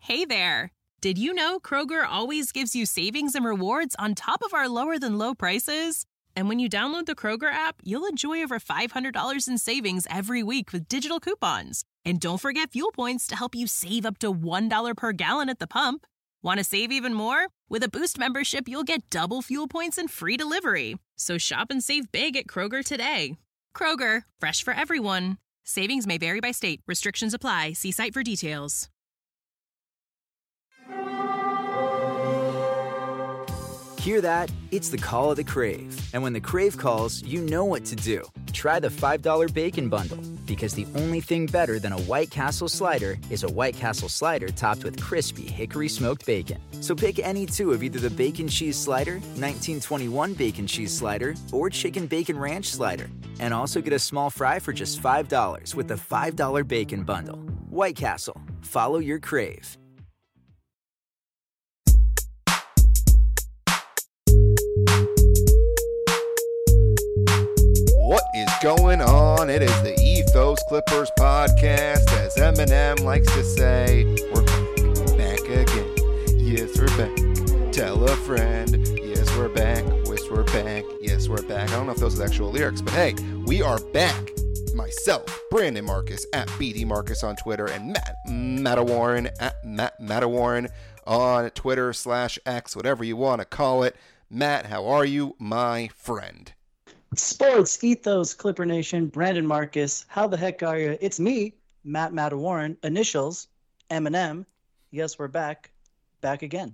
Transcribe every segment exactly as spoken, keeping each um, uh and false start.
Hey there! Did you know Kroger always gives you savings and rewards on top of our lower-than-low prices? And when you download the Kroger app, you'll enjoy over five hundred dollars in savings every week with digital coupons. And don't forget fuel points to help you save up to one dollar per gallon at the pump. Want to save even more? With a Boost membership, you'll get double fuel points and free delivery. So shop and save big at Kroger today. Kroger, fresh for everyone. Savings may vary by state. Restrictions apply. See site for details. Hear that? It's the call of the Crave. And when the Crave calls, you know what to do. Try the five dollar Bacon Bundle. Because the only thing better than a White Castle slider is a White Castle slider topped with crispy hickory smoked bacon. So pick any two of either the Bacon Cheese Slider, nineteen twenty-one Bacon Cheese Slider, or Chicken Bacon Ranch Slider. And also get a small fry for just five dollars with the five dollar Bacon Bundle. White Castle. Follow your Crave. What is going on? It is the Ethos Clippers podcast, as Eminem likes to say. We're back again. Yes, we're back. Tell a friend. Yes, we're back. Wish we're back. Yes, we're back. I don't know if those are the actual lyrics, but hey, we are back. Myself, Brandon Marcus at B D Marcus on Twitter, and Matt Mattawarren at Matt Mattawarren on Twitter slash X, whatever you want to call it. Matt, how are you, my friend? Sports Ethos Clipper Nation, Brandon Marcus, how the heck are you? It's me, Matt Mattawarren, initials, Eminem. Yes, we're back, back again.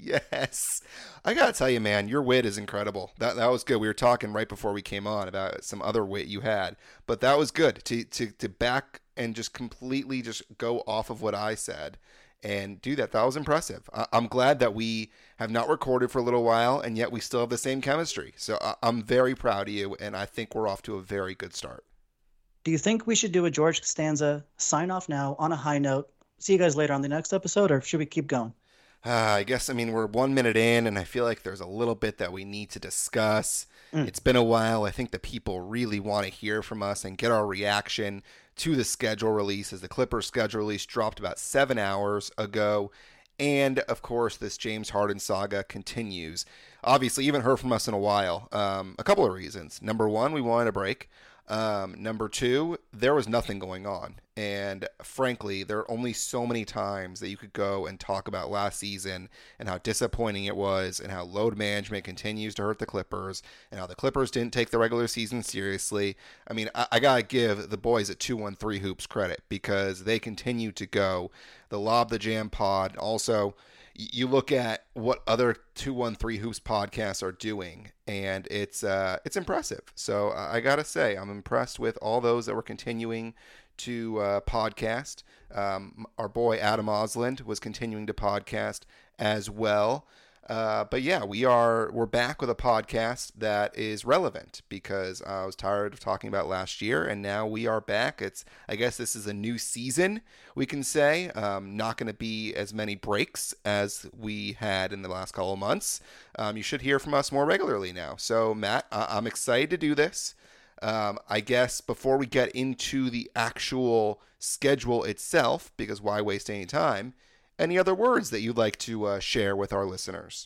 Yes. I gotta tell you, man, your wit is incredible. That that was good. We were talking right before we came on about some other wit you had, but that was good to to to back and just completely just go off of what I said and do that. That was impressive. I, I'm glad that we have not recorded for a little while, and yet we still have the same chemistry. So I, I'm very proud of you, and I think we're off to a very good start. Do you think we should do a George Costanza sign off now on a high note? See you guys later on the next episode, or should we keep going? Uh, I guess, I mean, we're one minute in, and I feel like there's a little bit that we need to discuss. Mm. It's been a while. I think the people really want to hear from us and get our reaction to the schedule release, as the Clippers schedule release dropped about seven hours ago. And, of course, this James Harden saga continues. Obviously, you haven't heard from us in a while. Um, a couple of reasons. Number one, we wanted a break. Um, number two, there was nothing going on. And frankly, there are only so many times that you could go and talk about last season and how disappointing it was and how load management continues to hurt the Clippers and how the Clippers didn't take the regular season seriously. I mean, I, I got to give the boys at two one three Hoops credit because they continue to go. The Lob the Jam pod. Also, you look at what other two one three Hoops podcasts are doing, and it's uh, it's impressive. So I gotta say, I'm impressed with all those that were continuing to uh, podcast. Um, our boy Adam Osland was continuing to podcast as well. Uh, but yeah, we are we're back with a podcast that is relevant because I was tired of talking about last year, and now we are back. It's I guess this is a new season, we can say. Um, not going to be as many breaks as we had in the last couple of months. Um, you should hear from us more regularly now. So Matt, I- I'm excited to do this. Um, I guess before we get into the actual schedule itself, because why waste any time? Any other words that you'd like to uh, share with our listeners?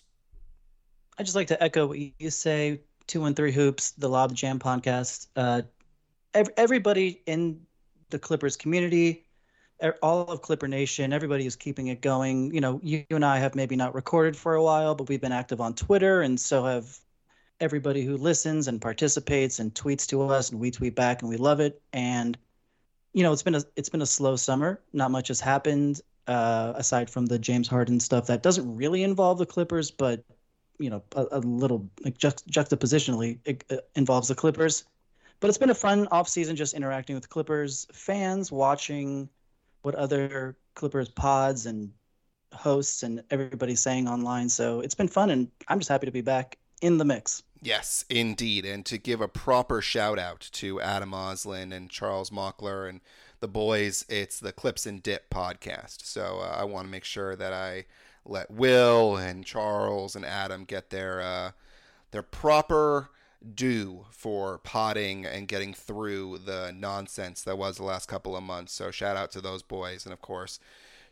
I'd just like to echo what you say, two one three Hoops, the Lob Jam podcast. Uh, every, everybody in the Clippers community, all of Clipper Nation, everybody is keeping it going. You know, you, you and I have maybe not recorded for a while, but we've been active on Twitter, and so have everybody who listens and participates and tweets to us, and we tweet back, and we love it. And, you know, it's been a it's been a slow summer. Not much has happened. Uh, aside from the James Harden stuff that doesn't really involve the Clippers, but, you know, a, a little like juxt- juxtapositionally it, uh, involves the Clippers. But it's been a fun offseason just interacting with Clippers fans, watching what other Clippers pods and hosts and everybody's saying online. So it's been fun, and I'm just happy to be back in the mix. Yes, indeed. And to give a proper shout out to Adam Osland and Charles Mockler and the boys, it's the Clips and Dip podcast. So uh, I want to make sure that I let Will and Charles and Adam get their uh, their proper due for potting and getting through the nonsense that was the last couple of months. So shout out to those boys. And of course,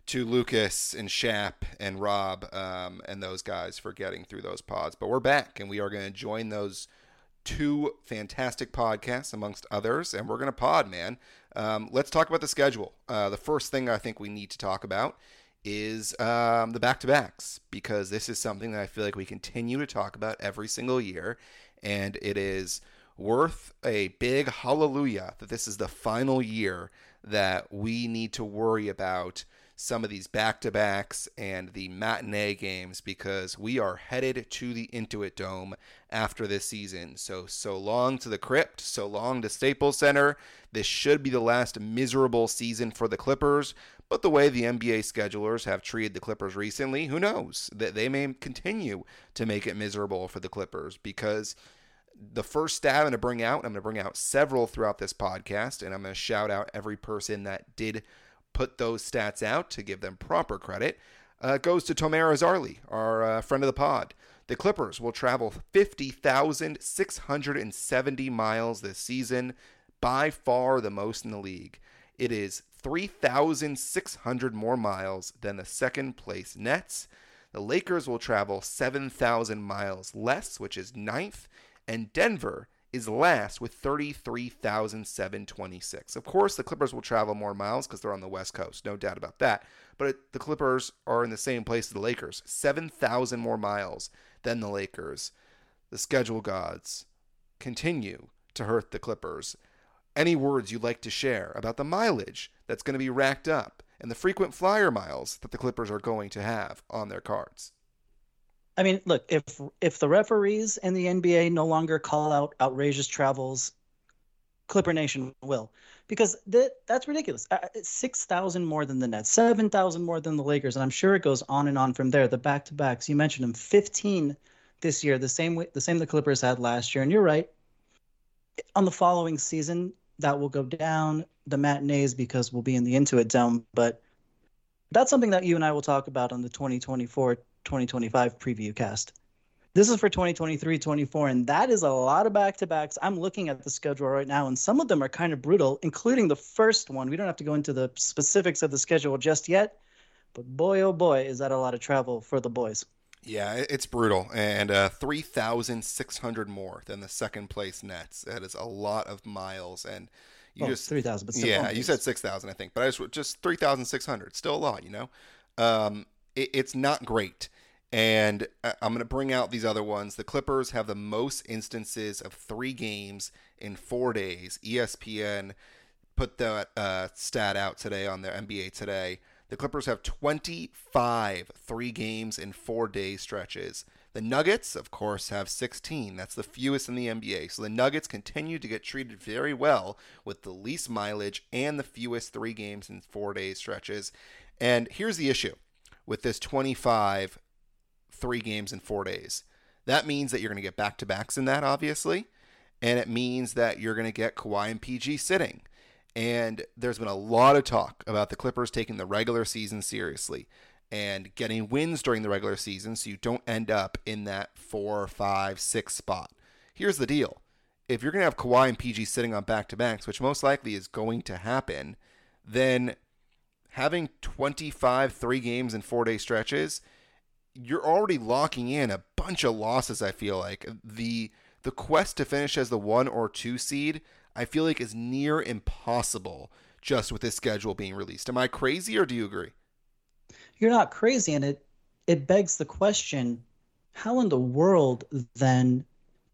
to Lucas and Shap and Rob um, and those guys for getting through those pods. But we're back, and we are going to join those two fantastic podcasts amongst others, and we're going to pod, man. Um, let's talk about the schedule. Uh, the first thing I think we need to talk about is um, the back-to-backs, because this is something that I feel like we continue to talk about every single year, and it is worth a big hallelujah that this is the final year that we need to worry about some of these back-to-backs and the matinee games, because we are headed to the Intuit Dome after this season. So, so long to the Crypt, so long to Staples Center. This should be the last miserable season for the Clippers, but the way the N B A schedulers have treated the Clippers recently, who knows? That they may continue to make it miserable for the Clippers, because the first stat I'm going to bring out, I'm going to bring out several throughout this podcast, and I'm going to shout out every person that did put those stats out to give them proper credit, uh, goes to Tomer Azarly, our uh, friend of the pod. The Clippers will travel fifty thousand six hundred seventy miles this season, by far the most in the league. It is three thousand six hundred more miles than the second place Nets. The Lakers will travel seven thousand miles less, which is ninth, and Denver is last with thirty-three thousand seven hundred twenty-six. Of course, the Clippers will travel more miles because they're on the West Coast, no doubt about that. But it, the Clippers are in the same place as the Lakers, seven thousand more miles than the Lakers. The schedule gods continue to hurt the Clippers. Any words you'd like to share about the mileage that's going to be racked up and the frequent flyer miles that the Clippers are going to have on their cards? I mean, look, if if the referees and the N B A no longer call out outrageous travels, Clipper Nation will, because that that's ridiculous. Uh, six thousand more than the Nets, seven thousand more than the Lakers, and I'm sure it goes on and on from there. The back-to-backs, you mentioned them, fifteen this year, the same way, the same the Clippers had last year. And you're right. On the following season, that will go down. The matinees, because we'll be in the Intuit Dome, but that's something that you and I will talk about on the twenty twenty-four twenty twenty-five preview cast. This is for twenty twenty-three twenty-four, and that is a lot of back-to-backs. I'm looking at the schedule right now, and some of them are kind of brutal, including the first one. We don't have to go into the specifics of the schedule just yet, but boy, oh boy, is that a lot of travel for the boys. Yeah, it's brutal, and uh, three thousand six hundred more than the second place Nets. That is a lot of miles, and you oh, just three thousand. But still, yeah, you said six thousand, I think, but I just just three thousand six hundred. Still a lot, you know. Um, it, it's not great. And I'm going to bring out these other ones. The Clippers have the most instances of three games in four days. E S P N put that uh, stat out today on their N B A Today. The Clippers have twenty-five three games in four day stretches. The Nuggets, of course, have sixteen. That's the fewest in the N B A. So the Nuggets continue to get treated very well with the least mileage and the fewest three games in four day stretches. And here's the issue with this twenty-five three games in four days. That means that you're going to get back-to-backs in that, obviously, and it means that you're going to get Kawhi and P G sitting. And there's been a lot of talk about the Clippers taking the regular season seriously and getting wins during the regular season so you don't end up in that four, five, six spot. Here's the deal. If you're going to have Kawhi and P G sitting on back-to-backs, which most likely is going to happen, then having twenty-five three games in four-day stretches, you're already locking in a bunch of losses, I feel like. The the quest to finish as the one or two seed, I feel like, is near impossible just with this schedule being released. Am I crazy, or do you agree? You're not crazy, and it it begs the question, how in the world then,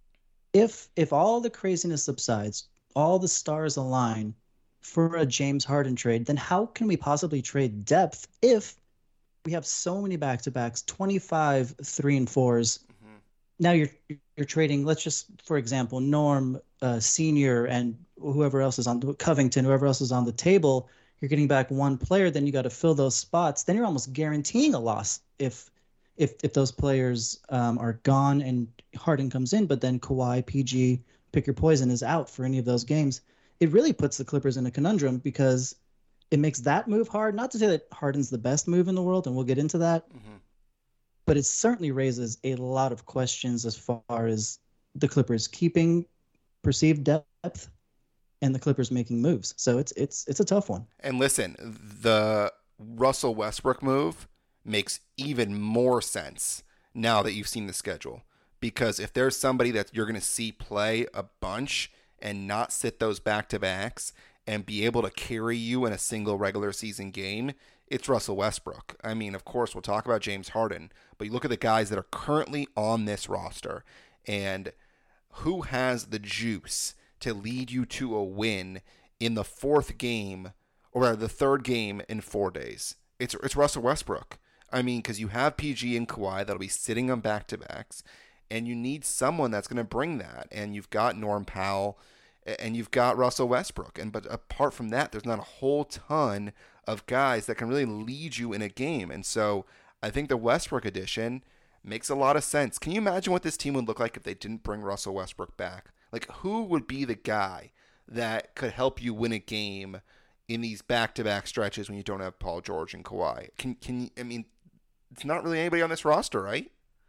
if if all the craziness subsides, all the stars align for a James Harden trade, then how can we possibly trade depth if we have so many back-to-backs, twenty-five three and fours. Mm-hmm. Now you're you're trading, let's just, for example, Norm, uh, Senior, and whoever else is on the, Covington, whoever else is on the table. You're getting back one player, then you got to fill those spots. Then you're almost guaranteeing a loss if if if those players um, are gone and Harden comes in, but then Kawhi, P G, pick your poison, is out for any of those games. It really puts the Clippers in a conundrum because it makes that move hard. Not to say that Harden's the best move in the world, and we'll get into that. Mm-hmm. But it certainly raises a lot of questions as far as the Clippers keeping perceived depth and the Clippers making moves. So it's it's it's a tough one. And listen, the Russell Westbrook move makes even more sense now that you've seen the schedule. Because if there's somebody that you're going to see play a bunch and not sit those back-to-backs and be able to carry you in a single regular season game, it's Russell Westbrook. I mean, of course, we'll talk about James Harden, but you look at the guys that are currently on this roster and who has the juice to lead you to a win in the fourth game or the third game in four days. It's it's Russell Westbrook. I mean, because you have P G and Kawhi that'll be sitting on back-to-backs, and you need someone that's going to bring that. And you've got Norm Powell, and you've got Russell Westbrook. And but apart from that, there's not a whole ton of guys that can really lead you in a game. And so I think the Westbrook addition makes a lot of sense. Can you imagine what this team would look like if they didn't bring Russell Westbrook back? Like, who would be the guy that could help you win a game in these back-to-back stretches when you don't have Paul George and Kawhi? Can can I mean, it's not really anybody on this roster, right?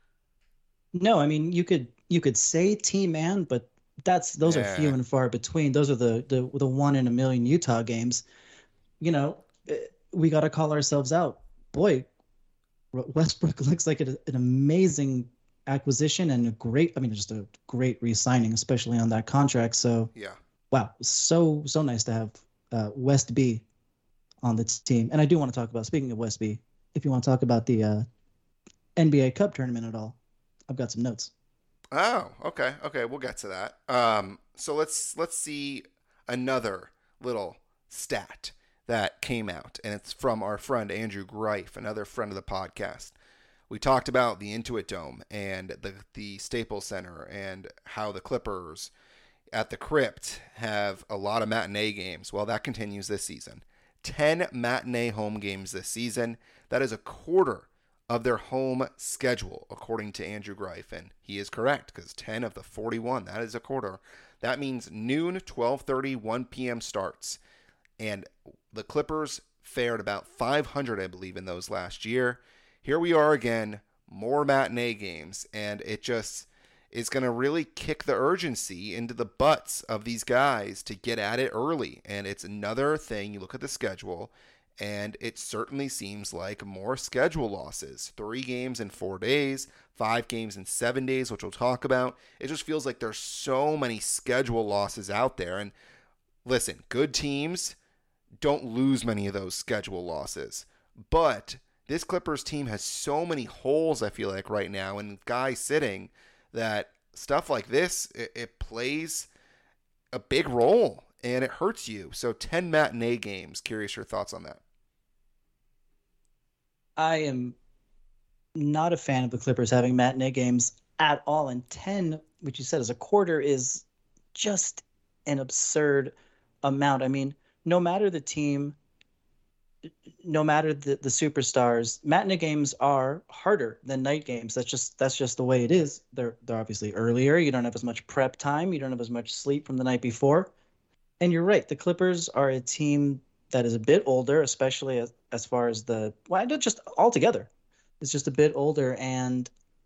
No, I mean you could you could say T-Man, but that's those yeah. are few and far between. Those are the the the one in a million Utah games. You know, we got to call ourselves out. Boy, Westbrook looks like an amazing acquisition and a great, I mean, just a great re-signing, especially on that contract. So yeah, wow, so so nice to have uh, West B on the team. And I do want to talk about, speaking of West B, if you want to talk about the uh, N B A Cup tournament at all, I've got some notes. Oh, okay, okay, we'll get to that. Um, so let's let's see another little stat that came out, and it's from our friend Andrew Greif, another friend of the podcast. We talked about the Intuit Dome and the the Staples Center and how the Clippers at the Crypt have a lot of matinee games. Well, that continues this season. ten matinee home games this season. That is a quarter of their home schedule, according to Andrew Greif. And he is correct, because ten of the forty-one, that is a quarter. That means noon, twelve thirty, one p.m. starts. And the Clippers fared about five hundred, I believe, in those last year. Here we are again, more matinee games, and it just is going to really kick the urgency into the butts of these guys to get at it early. And it's another thing, you look at the schedule, and it certainly seems like more schedule losses. Three games in four days, five games in seven days, which we'll talk about. It just feels like there's so many schedule losses out there. And listen, good teams don't lose many of those schedule losses. But this Clippers team has so many holes, I feel like, right now, and guys sitting, that stuff like this, it, it plays a big role, and it hurts you. So ten matinee games. Curious your thoughts on that. I am not a fan of the Clippers having matinee games at all, and ten, which you said is a quarter, is just an absurd amount. I mean, no matter the team, no matter the, the superstars, matinee games are harder than night games. That's just that's just the way it is. They're they're obviously earlier. You don't have as much prep time. You don't have as much sleep from the night before. And you're right. The Clippers are a team that is a bit older, especially as, as far as the well, just altogether. It's just a bit older, and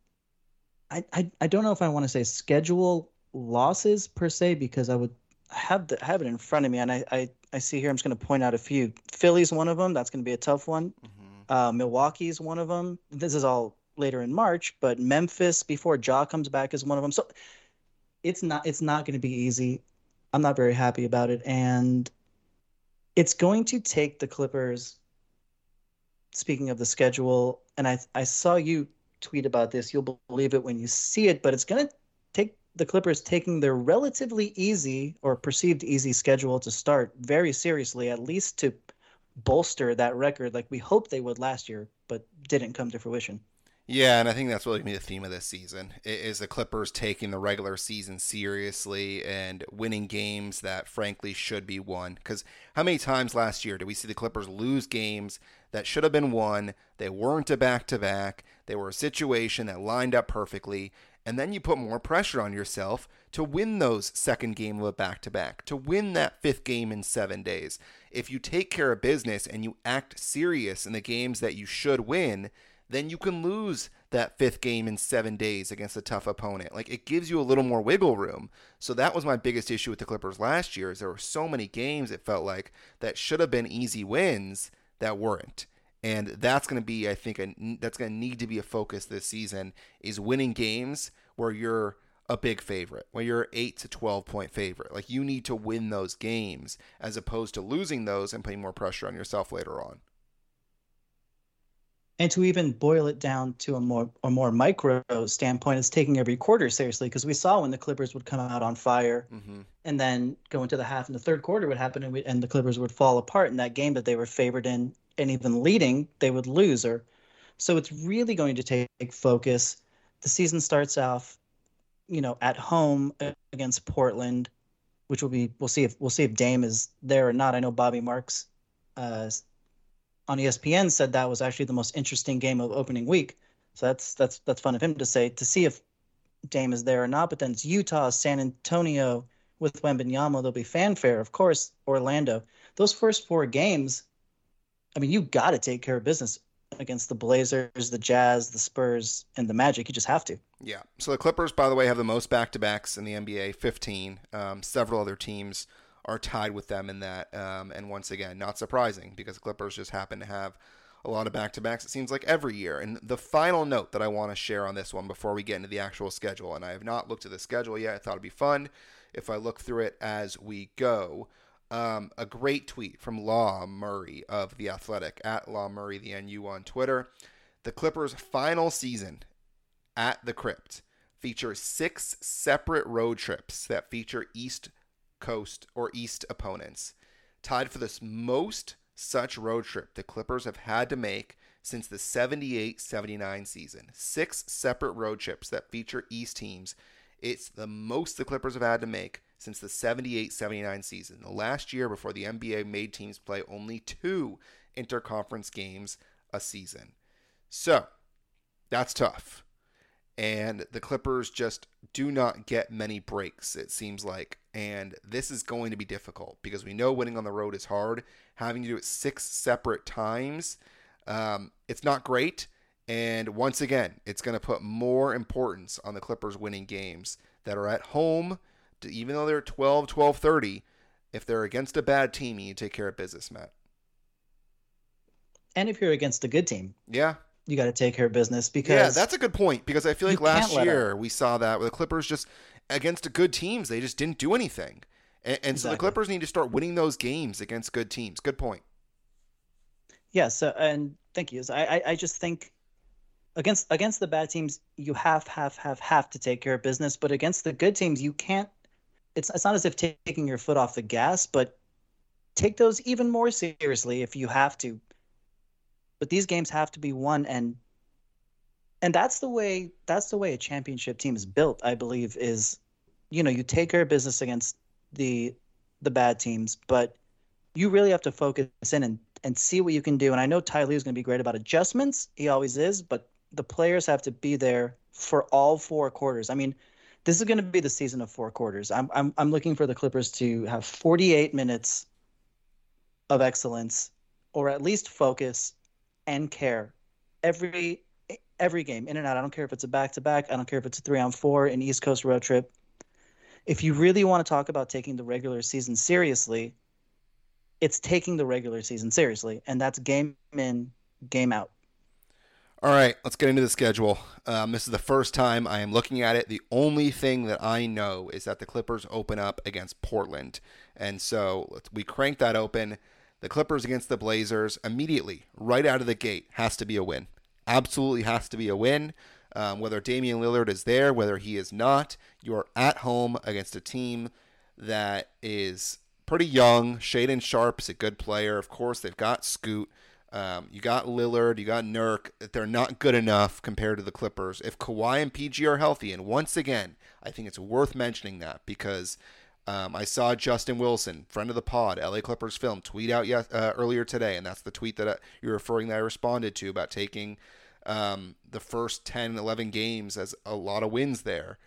I I, I don't know if I want to say schedule losses per se, because I would have the, have it in front of me, and I, I, I see here, I'm just going to point out a few. Philly's one of them. That's going to be a tough one. Mm-hmm. Uh, Milwaukee's one of them. This is all later in March, but Memphis before Ja comes back is one of them. So it's not it's not going to be easy. I'm not very happy about it, and it's going to take the Clippers. Speaking of the schedule, and I I saw you tweet about this. You'll believe it when you see it, but it's going to take the Clippers taking their relatively easy or perceived easy schedule to start very seriously, at least to bolster that record like we hoped they would last year, but didn't come to fruition. Yeah, and I think that's really going to be the theme of this season, is the Clippers taking the regular season seriously and winning games that, frankly, should be won. Because how many times last year did we see the Clippers lose games that should have been won? They weren't a back-to-back. They were a situation that lined up perfectly. And then you put more pressure on yourself to win those second game of a back-to-back, to win that fifth game in seven days. If you take care of business and you act serious in the games that you should win, then you can lose that fifth game in seven days against a tough opponent. Like, it gives you a little more wiggle room. So that was my biggest issue with the Clippers last year, is there were so many games, it felt like, that should have been easy wins that weren't. And that's going to be, I think, a, that's going to need to be a focus this season, is winning games where you're a big favorite, where you're eight to twelve point favorite. Like, you need to win those games as opposed to losing those and putting more pressure on yourself later on. And to even boil it down to a more a more micro standpoint, is taking every quarter seriously, because we saw when the Clippers would come out on fire, mm-hmm. and then go into the half, and the third quarter would happen, and, we, and the Clippers would fall apart. In that game that they were favored in and even leading, they would lose. Or so it's really going to take focus. The season starts off, you know, at home against Portland, which will be we'll see if we'll see if Dame is there or not. I know Bobby Marks uh, on E S P N said that was actually the most interesting game of opening week. So that's that's that's fun of him to say, to see if Dame is there or not. But then it's Utah, San Antonio with Wembanyama. There'll be fanfare, of course. Orlando. Those first four games, I mean, you got to take care of business against the Blazers, the Jazz, the Spurs, and the Magic. You just have to. Yeah. So the Clippers, by the way, have the most back-to-backs in the N B A, fifteen. Um, several other teams are tied with them in that. Um, and once again, not surprising, because the Clippers just happen to have a lot of back-to-backs, it seems like, every year. And the final note that I want to share on this one before we get into the actual schedule, and I have not looked at the schedule yet. I thought it'd be fun if I look through it as we go. Um, a great tweet from Law Murray of The Athletic, at Law Murray, the N U on Twitter. The Clippers' final season at the Crypt features six separate road trips that feature East Coast or East opponents, tied for the most such road trip the Clippers have had to make since the seventy-eight seventy-nine season. Six separate road trips that feature East teams. It's the most the Clippers have had to make since the seventy-eight seventy-nine season, the last year before the N B A made teams play only two interconference games a season. So, that's tough. And the Clippers just do not get many breaks, it seems like. And this is going to be difficult, because we know winning on the road is hard. Having to do it six separate times, um, it's not great. And once again, it's going to put more importance on the Clippers winning games that are at home. To, even though they're twelve, twelve thirty, if they're against a bad team, you need to take care of business, Matt. And if you're against a good team. Yeah. You got to take care of business, because yeah, that's a good point, because I feel like last year we saw that with the Clippers, just against good teams, they just didn't do anything. And, and exactly. So the Clippers need to start winning those games against good teams. Good point. Yeah. So, and thank you. I, I, I just think against, against the bad teams, you have, have, have, have to take care of business, but against the good teams, you can't, it's, it's not as if t- taking your foot off the gas, but take those even more seriously if you have to. But these games have to be won, and and that's the way that's the way a championship team is built, I believe, is, you know, you take care of business against the the bad teams, but you really have to focus in and, and see what you can do. And I know Ty Lue is going to be great about adjustments. He always is, but the players have to be there for all four quarters. I mean, this is going to be the season of four quarters. I'm I'm I'm looking for the Clippers to have forty-eight minutes of excellence, or at least focus and care every every game, in and out. I don't care if it's a back-to-back. I don't care if it's a three-on-four, an East Coast road trip. If you really want to talk about taking the regular season seriously, it's taking the regular season seriously, and that's game in, game out. All right, let's get into the schedule. Um, this is the first time I am looking at it. The only thing that I know is that the Clippers open up against Portland, and so let's, we crank that open. The Clippers against the Blazers immediately, right out of the gate, has to be a win. Absolutely has to be a win. Um, whether Damian Lillard is there, whether he is not, you are at home against a team that is pretty young. Shaedon Sharp is a good player. Of course, they've got Scoot. Um, you got Lillard. You got Nurk. They're not good enough compared to the Clippers. If Kawhi and P G are healthy, and once again, I think it's worth mentioning that, because Um, I saw Justin Wilson, friend of the pod, L A Clippers Film, tweet out yes, uh, earlier today, and that's the tweet that I, you're referring that I responded to about taking um, the first ten, eleven games as a lot of wins there.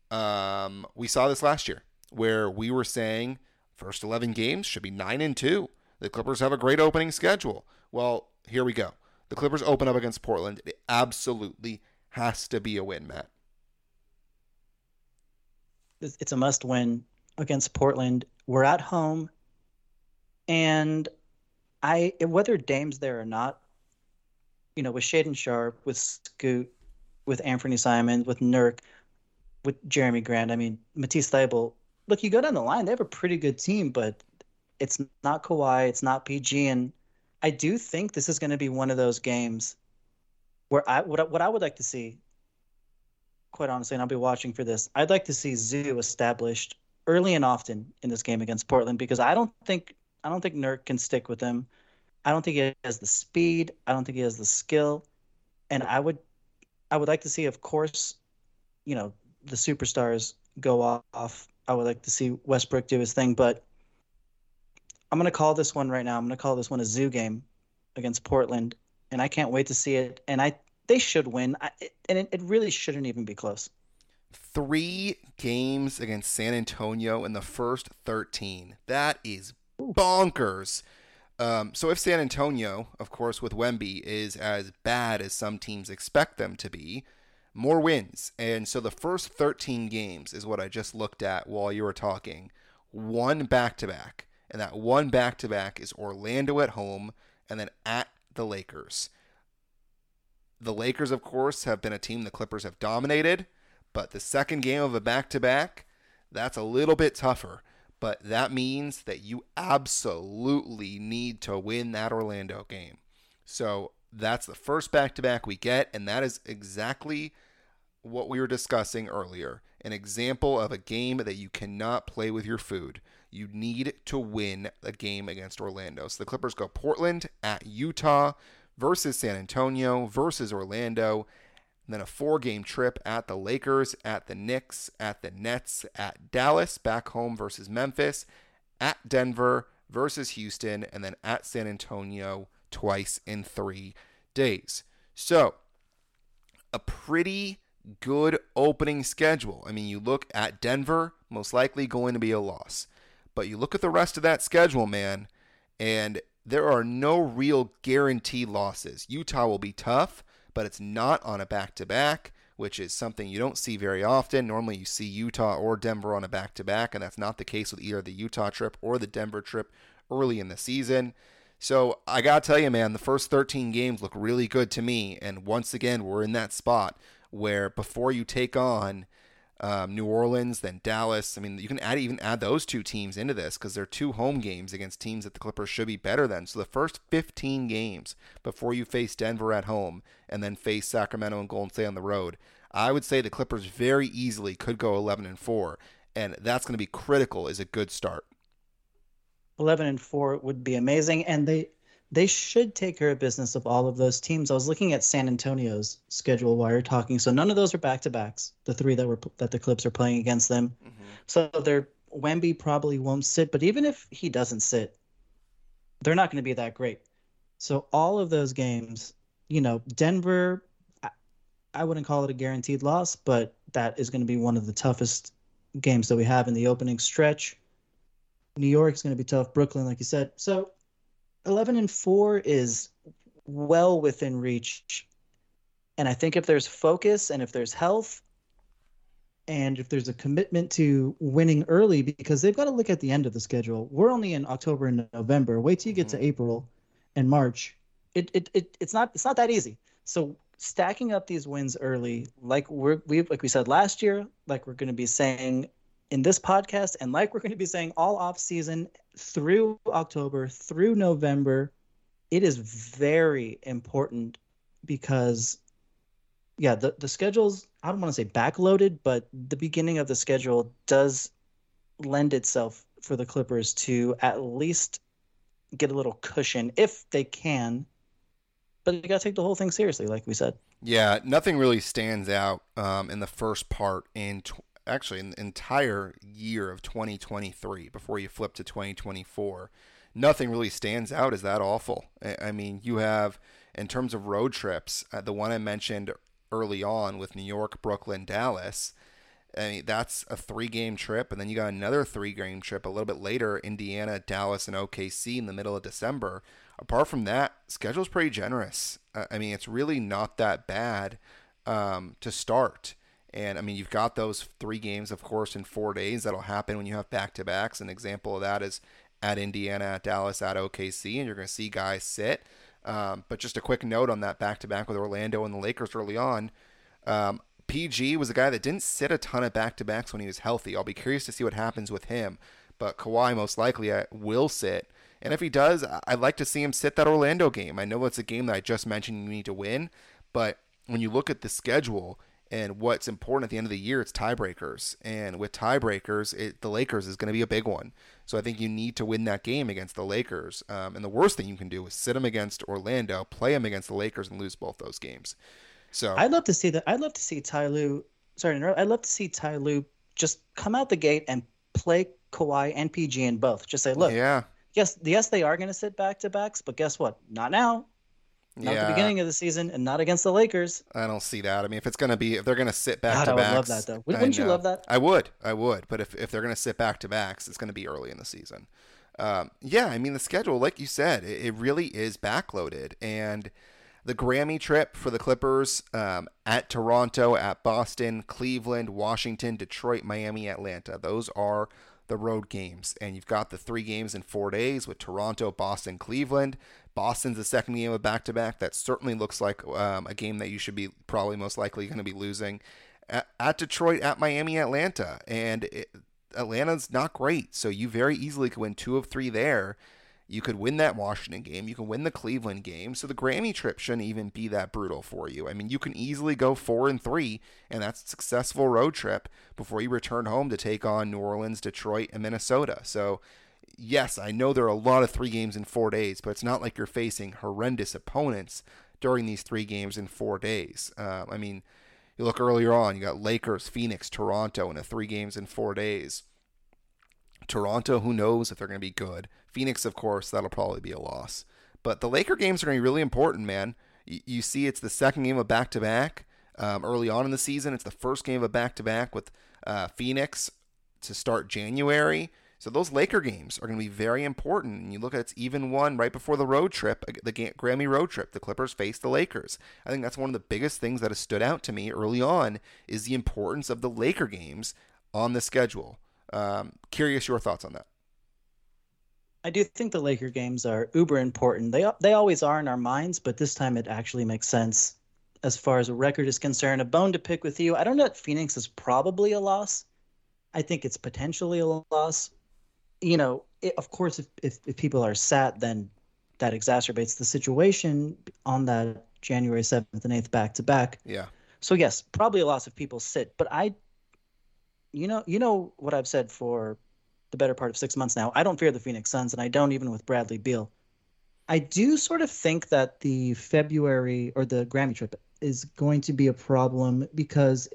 Um, we saw this last year, where we were saying first eleven games should be nine and two. The Clippers have a great opening schedule. Well, here we go. The Clippers open up against Portland. It absolutely has to be a win, Matt. It's a must-win against Portland. We're at home, and I whether Dame's there or not, you know, with Shaden Sharp, with Scoot, with Anthony Simons, with Nurk, with Jeremy Grant. I mean, Matisse Thybulle. Look, you go down the line, they have a pretty good team, but it's not Kawhi, it's not P G, and I do think this is going to be one of those games where I what, what I would like to see, quite honestly, and I'll be watching for this. I'd like to see Zoo established early and often in this game against Portland because I don't think I don't think Nurk can stick with him. I don't think he has the speed. I don't think he has the skill, and I would I would like to see, of course, you know, the superstars go off. I would like to see Westbrook do his thing, but I'm going to call this one right now. I'm going to call this one a Zoo game against Portland, and I can't wait to see it. And I they should win, I, and it, it really shouldn't even be close. Three games against San Antonio in the first thirteen. That is bonkers. Um, so if San Antonio, of course, with Wemby is as bad as some teams expect them to be, more wins. And so the first thirteen games is what I just looked at while you were talking. One back-to-back. And that one back-to-back is Orlando at home and then at the Lakers. The Lakers, of course, have been a team the Clippers have dominated. But the second game of a back-to-back, that's a little bit tougher. But that means that you absolutely need to win that Orlando game. So that's the first back-to-back we get, and that is exactly what we were discussing earlier. An example of a game that you cannot play with your food. You need to win a game against Orlando. So the Clippers go Portland, at Utah, versus San Antonio, versus Orlando, and then a four-game trip at the Lakers, at the Knicks, at the Nets, at Dallas, back home versus Memphis, at Denver versus Houston, and then at San Antonio twice in three days. So, a pretty good opening schedule. I mean, you look at Denver, most likely going to be a loss. But you look at the rest of that schedule, man, and there are no real guaranteed losses. Utah will be tough, but it's not on a back-to-back, which is something you don't see very often. Normally you see Utah or Denver on a back-to-back, and that's not the case with either the Utah trip or the Denver trip early in the season. So I got to tell you, man, the first thirteen games look really good to me, and once again, we're in that spot where before you take on um, New Orleans, then Dallas, I mean, you can add even add those two teams into this because they're two home games against teams that the Clippers should be better than. So the first fifteen games before you face Denver at home and then face Sacramento and Golden State on the road, I would say the Clippers very easily could go eleven and four, and that's going to be critical as a good start. eleven and four would be amazing, and they they should take care of business of all of those teams. I was looking at San Antonio's schedule while you're talking, so none of those are back-to-backs, the three that were that the Clips are playing against them. Mm-hmm. So their Wemby probably won't sit, but even if he doesn't sit, they're not going to be that great. So all of those games, you know, Denver, I, I wouldn't call it a guaranteed loss, but that is going to be one of the toughest games that we have in the opening stretch. New York is going to be tough. Brooklyn, like you said. So eleven and four is well within reach. And I think if there's focus and if there's health and if there's a commitment to winning early, because they've got to look at the end of the schedule. We're only in October and November. Wait till you get to April and March. It it, it it's not it's not that easy. So stacking up these wins early, like we're we like we said last year, like we're going to be saying in this podcast, and like we're going to be saying all off season through October, through November, it is very important because, yeah, the, the schedule's, I don't want to say backloaded, but the beginning of the schedule does lend itself for the Clippers to at least get a little cushion if they can. But you got to take the whole thing seriously, like we said. Yeah, nothing really stands out um, in the first part in tw- actually an entire year of twenty twenty-three before you flip to twenty twenty-four. Nothing really stands out as that awful. I mean, you have, in terms of road trips, uh, the one I mentioned early on with New York, Brooklyn, Dallas, I mean, that's a three-game trip, and then you got another three-game trip a little bit later, Indiana, Dallas, and O K C in the middle of December. Apart from that, schedule's pretty generous. Uh, I mean, it's really not that bad um, to start. And, I mean, you've got those three games, of course, in four days. That'll happen when you have back-to-backs. An example of that is at Indiana, at Dallas, at O K C, and you're going to see guys sit. Um, but just a quick note on that back-to-back with Orlando and the Lakers early on. Um, P G was a guy that didn't sit a ton of back-to-backs when he was healthy. I'll be curious to see what happens with him. But Kawhi most likely will sit. And if he does, I'd like to see him sit that Orlando game. I know it's a game that I just mentioned you need to win. But when you look at the schedule and what's important at the end of the year, it's tiebreakers. And with tiebreakers, it, the Lakers is going to be a big one. So I think you need to win that game against the Lakers. Um, and the worst thing you can do is sit them against Orlando, play them against the Lakers, and lose both those games. So I'd love to see that. I'd love to see Ty Lue. Sorry, I'd love to see Ty Lue just come out the gate and play Kawhi and P G in both. Just say, look, yeah, yes, yes, they are going to sit back to backs, but guess what? Not now. Not yeah. at the beginning of the season, and not against the Lakers. I don't see that. I mean, if it's going to be, if they're going to sit back God, to I backs, would love that though. Wouldn't you love that? I would, I would. But if if they're going to sit back to backs, it's going to be early in the season. Um, yeah, I mean the schedule, like you said, it, it really is backloaded, and the Grammy trip for the Clippers um, at Toronto, at Boston, Cleveland, Washington, Detroit, Miami, Atlanta. Those are the road games. And you've got the three games in four days with Toronto, Boston, Cleveland. Boston's the second game of back-to-back. That certainly looks like um, a game that you should be probably most likely going to be losing. At, at Detroit, at Miami, Atlanta. And it, Atlanta's not great. So you very easily could win two of three there. You could win that Washington game. You can win the Cleveland game. So the Grammy trip shouldn't even be that brutal for you. I mean, you can easily go four and three, and that's a successful road trip before you return home to take on New Orleans, Detroit, and Minnesota. So, yes, I know there are a lot of three games in four days, but it's not like you're facing horrendous opponents during these three games in four days. Uh, I mean, you look earlier on, you got Lakers, Phoenix, Toronto in a three games in four days. Toronto, who knows if they're going to be good. Phoenix, of course, that'll probably be a loss. But the Laker games are going to be really important, man. You, you see it's the second game of back-to-back um, early on in the season. It's the first game of back-to-back with uh, Phoenix to start January. So those Laker games are going to be very important. And you look at it's even one right before the road trip, the Grammy road trip. The Clippers face the Lakers. I think that's one of the biggest things that has stood out to me early on is the importance of the Laker games on the schedule. Um, curious your thoughts on that. I do think the Laker games are uber important. They they always are in our minds, but this time it actually makes sense as far as a record is concerned. A bone to pick with you. I don't know if Phoenix is probably a loss. I think it's potentially a loss. You know, it, of course, if, if if people are sat, then that exacerbates the situation on that January seventh and eighth back to back. Yeah. So yes, probably a loss if people sit. But I, you know, you know what I've said for the better part of six months now. I don't fear the Phoenix Suns, and I don't even with Bradley Beal. I do sort of think that the February or the Grammy trip is going to be a problem because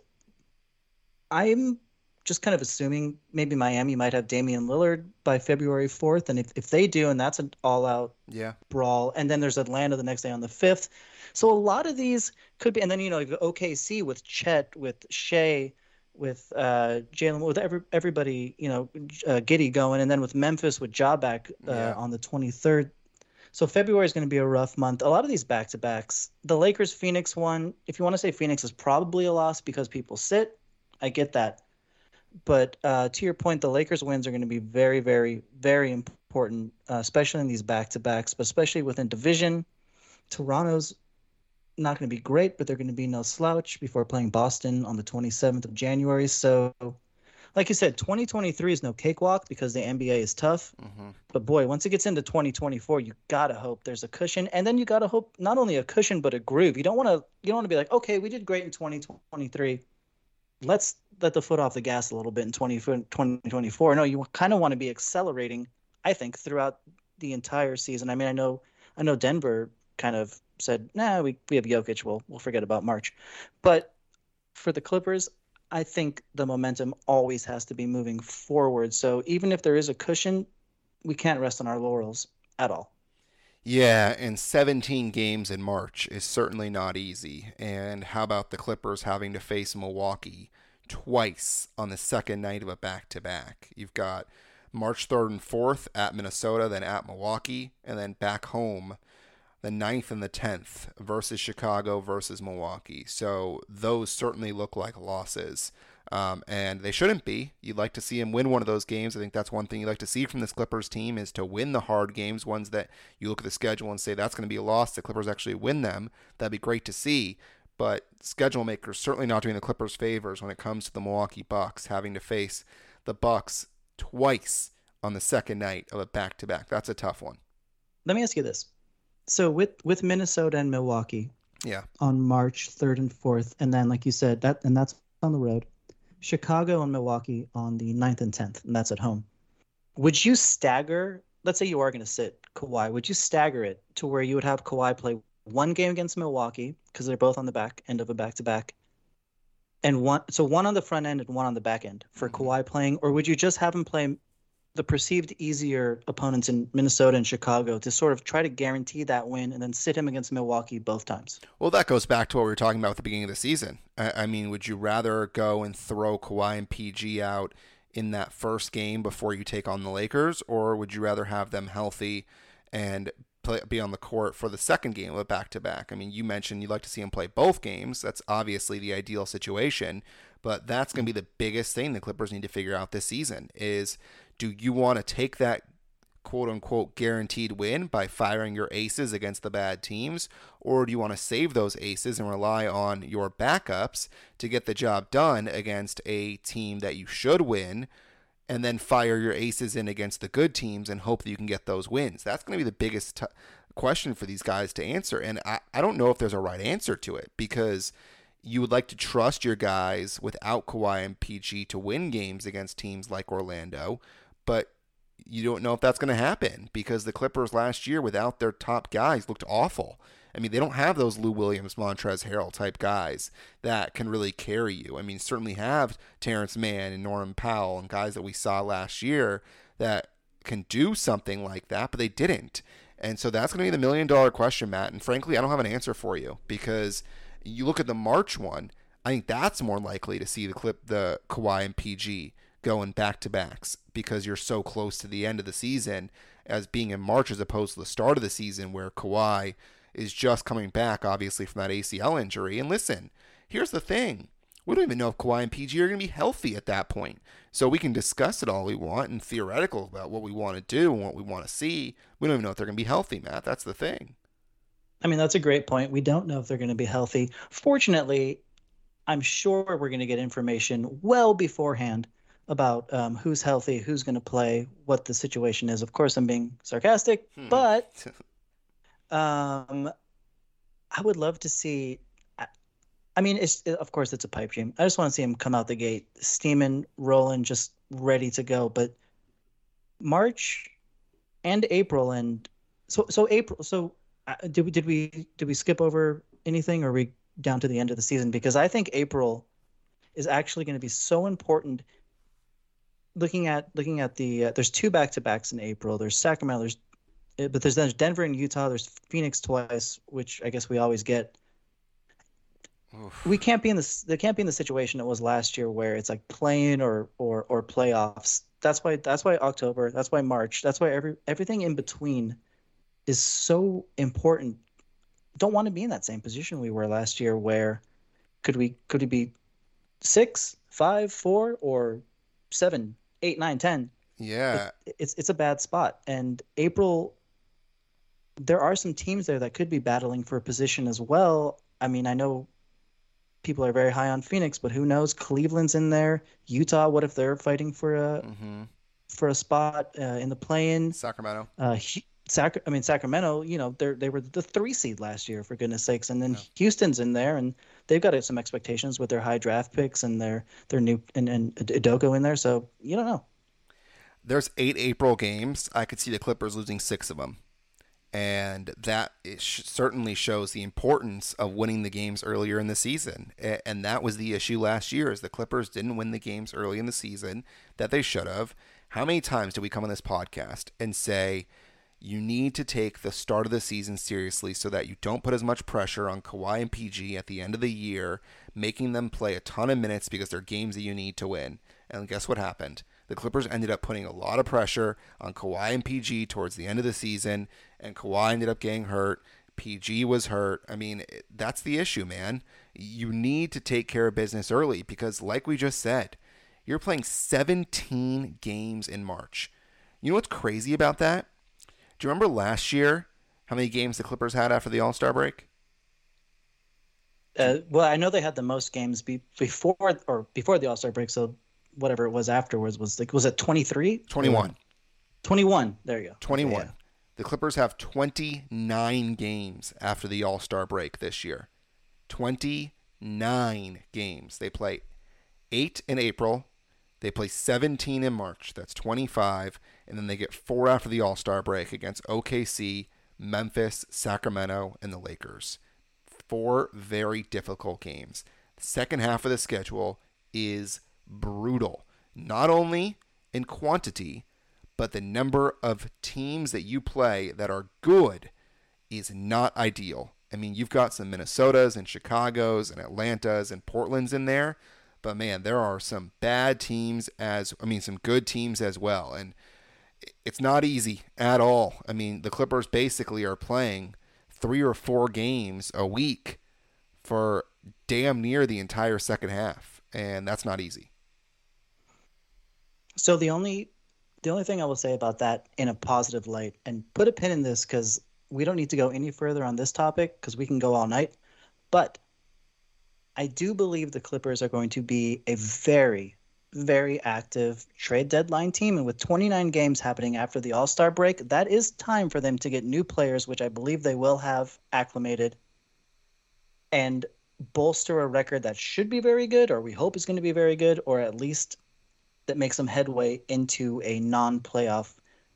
I'm just kind of assuming maybe Miami might have Damian Lillard by February fourth. And if, if they do, and that's an all-out yeah. brawl, and then there's Atlanta the next day on the fifth. So a lot of these could be – and then, you know, like O K C with Chet, with Shea, with uh, Jalen, with every, everybody, you know, uh, Giddey going, and then with Memphis with Ja back uh, yeah. on the twenty-third. So February is going to be a rough month. A lot of these back-to-backs, the Lakers-Phoenix one, if you want to say Phoenix is probably a loss because people sit, I get that. But uh, to your point, the Lakers wins are going to be very, very, very important, uh, especially in these back-to-backs, but especially within division. Toronto's not going to be great, but they're going to be no slouch before playing Boston on the twenty-seventh of January. So, like you said, twenty twenty-three is no cakewalk because the N B A is tough. Mm-hmm. But boy, once it gets into twenty twenty-four, you gotta hope there's a cushion, and then you gotta hope not only a cushion but a groove. You don't want to you don't want to be like, okay, we did great in twenty twenty-three. Let's let the foot off the gas a little bit in twenty twenty-four. No, you kind of want to be accelerating, I think, throughout the entire season. I mean, I know I know Denver kind of said, nah, we, we have Jokic, we'll, we'll forget about March. But for the Clippers, I think the momentum always has to be moving forward. So even if there is a cushion, we can't rest on our laurels at all. Yeah, and seventeen games in March is certainly not easy. And how about the Clippers having to face Milwaukee twice on the second night of a back-to-back? You've got March third and fourth at Minnesota, then at Milwaukee, and then back home the ninth and the tenth versus Chicago versus Milwaukee. So those certainly look like losses. Um, and they shouldn't be. You'd like to see him win one of those games. I think that's one thing you'd like to see from this Clippers team is to win the hard games, ones that you look at the schedule and say that's going to be a loss. The Clippers actually win them. That'd be great to see. But schedule makers certainly not doing the Clippers favors when it comes to the Milwaukee Bucks, having to face the Bucks twice on the second night of a back-to-back. That's a tough one. Let me ask you this. So with, with Minnesota and Milwaukee yeah, on March third and fourth, and then, like you said, that and that's on the road. Chicago and Milwaukee on the ninth and tenth, and that's at home. Would you stagger, let's say you are going to sit Kawhi, would you stagger it to where you would have Kawhi play one game against Milwaukee, because they're both on the back end of a back-to-back, and one, so one on the front end and one on the back end for mm-hmm. Kawhi playing, or would you just have him play the perceived easier opponents in Minnesota and Chicago to sort of try to guarantee that win and then sit him against Milwaukee both times? Well, that goes back to what we were talking about at the beginning of the season. I, I mean, would you rather go and throw Kawhi and P G out in that first game before you take on the Lakers, or would you rather have them healthy and play, be on the court for the second game of a back-to-back? I mean, you mentioned you'd like to see him play both games. That's obviously the ideal situation, but that's going to be the biggest thing the Clippers need to figure out this season is, do you want to take that quote-unquote guaranteed win by firing your aces against the bad teams, or do you want to save those aces and rely on your backups to get the job done against a team that you should win, and then fire your aces in against the good teams and hope that you can get those wins? That's going to be the biggest t- question for these guys to answer, and I, I don't know if there's a right answer to it, because you would like to trust your guys without Kawhi and P G to win games against teams like Orlando, but you don't know if that's going to happen because the Clippers last year without their top guys looked awful. I mean, they don't have those Lou Williams, Montrezl Harrell type guys that can really carry you. I mean, certainly have Terrence Mann and Norman Powell and guys that we saw last year that can do something like that, but they didn't. And so that's going to be the million dollar question, Matt. And frankly, I don't have an answer for you because you look at the March one, I think that's more likely to see the clip, the Kawhi and P G going back-to-backs because you're so close to the end of the season as being in March as opposed to the start of the season where Kawhi is just coming back, obviously, from that A C L injury. And listen, here's the thing. We don't even know if Kawhi and P G are going to be healthy at that point. So we can discuss it all we want and theoretical about what we want to do and what we want to see. We don't even know if they're going to be healthy, Matt. That's the thing. I mean, that's a great point. We don't know if they're going to be healthy. Fortunately, I'm sure we're going to get information well beforehand about um, who's healthy, who's going to play, what the situation is. Of course, I'm being sarcastic, hmm. but um, I would love to see. I mean, it's of course it's a pipe dream. I just want to see him come out the gate, steaming, rolling, just ready to go. But March and April, and so so April. So uh, did we did we did we skip over anything, or are we down to the end of the season? Because I think April is actually going to be so important. Looking at looking at the uh, there's two back to backs in April. There's Sacramento, there's but there's there's Denver and Utah. There's Phoenix twice, which I guess we always get. Oof. We can't be in this. There can't be in the situation it was last year where it's like playing or or or playoffs. That's why that's why October. That's why March. That's why every everything in between is so important. Don't want to be in that same position we were last year where could we could we be six, five, four, or seven, eight, nine, ten. Yeah. It, it's it's a bad spot. And April, there are some teams there that could be battling for a position as well. I mean, I know people are very high on Phoenix, but who knows? Cleveland's in there. Utah, what if they're fighting for a mm-hmm. for a spot uh, in the play-in? Sacramento. Uh, Sac- I mean, Sacramento, you know, they they were the three seed last year, for goodness sakes. And then yeah. Houston's in there, and they've got some expectations with their high draft picks and their, their new and, and Udoka in there. So you don't know. There's eight April games. I could see the Clippers losing six of them. And that sh- certainly shows the importance of winning the games earlier in the season. A- and that was the issue last year, is the Clippers didn't win the games early in the season that they should have. How many times did we come on this podcast and say, you need to take the start of the season seriously so that you don't put as much pressure on Kawhi and P G at the end of the year, making them play a ton of minutes because they're games that you need to win. And guess what happened? The Clippers ended up putting a lot of pressure on Kawhi and P G towards the end of the season, and Kawhi ended up getting hurt. P G was hurt. I mean, that's the issue, man. You need to take care of business early because, like we just said, you're playing seventeen games in March. You know what's crazy about that? Do you remember last year how many games the Clippers had after the All-Star break? Uh, well, I know they had the most games be, before or before the All-Star break, so whatever it was afterwards was like, was it twenty-three? twenty-one. twenty-one. There you go. twenty-one. Okay, yeah. The Clippers have twenty-nine games after the All-Star break this year. twenty-nine games. They play eight in April. They play seventeen in March. That's twenty-five. And then they get four after the All-Star break against O K C, Memphis, Sacramento, and the Lakers. Four very difficult games. The second half of the schedule is brutal. Not only in quantity, but the number of teams that you play that are good is not ideal. I mean, you've got some Minnesotas and Chicagos and Atlantas and Portlands in there, but man, there are some bad teams as, I mean, some good teams as well. And it's not easy at all. I mean, the Clippers basically are playing three or four games a week for damn near the entire second half, and that's not easy. So the only the only thing I will say about that in a positive light, and put a pin in this because we don't need to go any further on this topic because we can go all night, but I do believe the Clippers are going to be a very, very active trade deadline team. And with twenty-nine games happening after the All-Star break, that is time for them to get new players, which I believe they will have acclimated, and bolster a record that should be very good, or we hope is going to be very good, or at least that makes some headway into a non-playoff,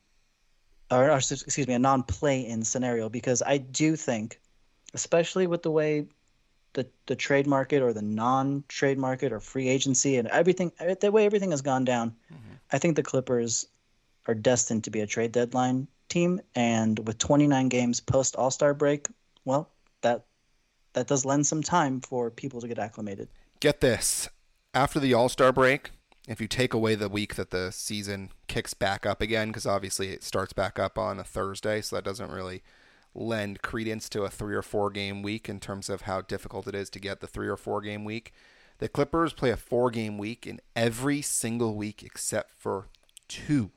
or, or excuse me, a non-play-in scenario. Because I do think, especially with the way the the trade market or the non-trade market or free agency and everything, the way everything has gone down, mm-hmm. I think the Clippers are destined to be a trade deadline team. And with twenty-nine games post All-Star break, well, that that does lend some time for people to get acclimated. Get this. After the All-Star break, if you take away the week that the season kicks back up again, because obviously it starts back up on a Thursday, so that doesn't really lend credence to a three or four game week in terms of how difficult it is to get the three or four game week. The Clippers play a four game week in every single week except for two.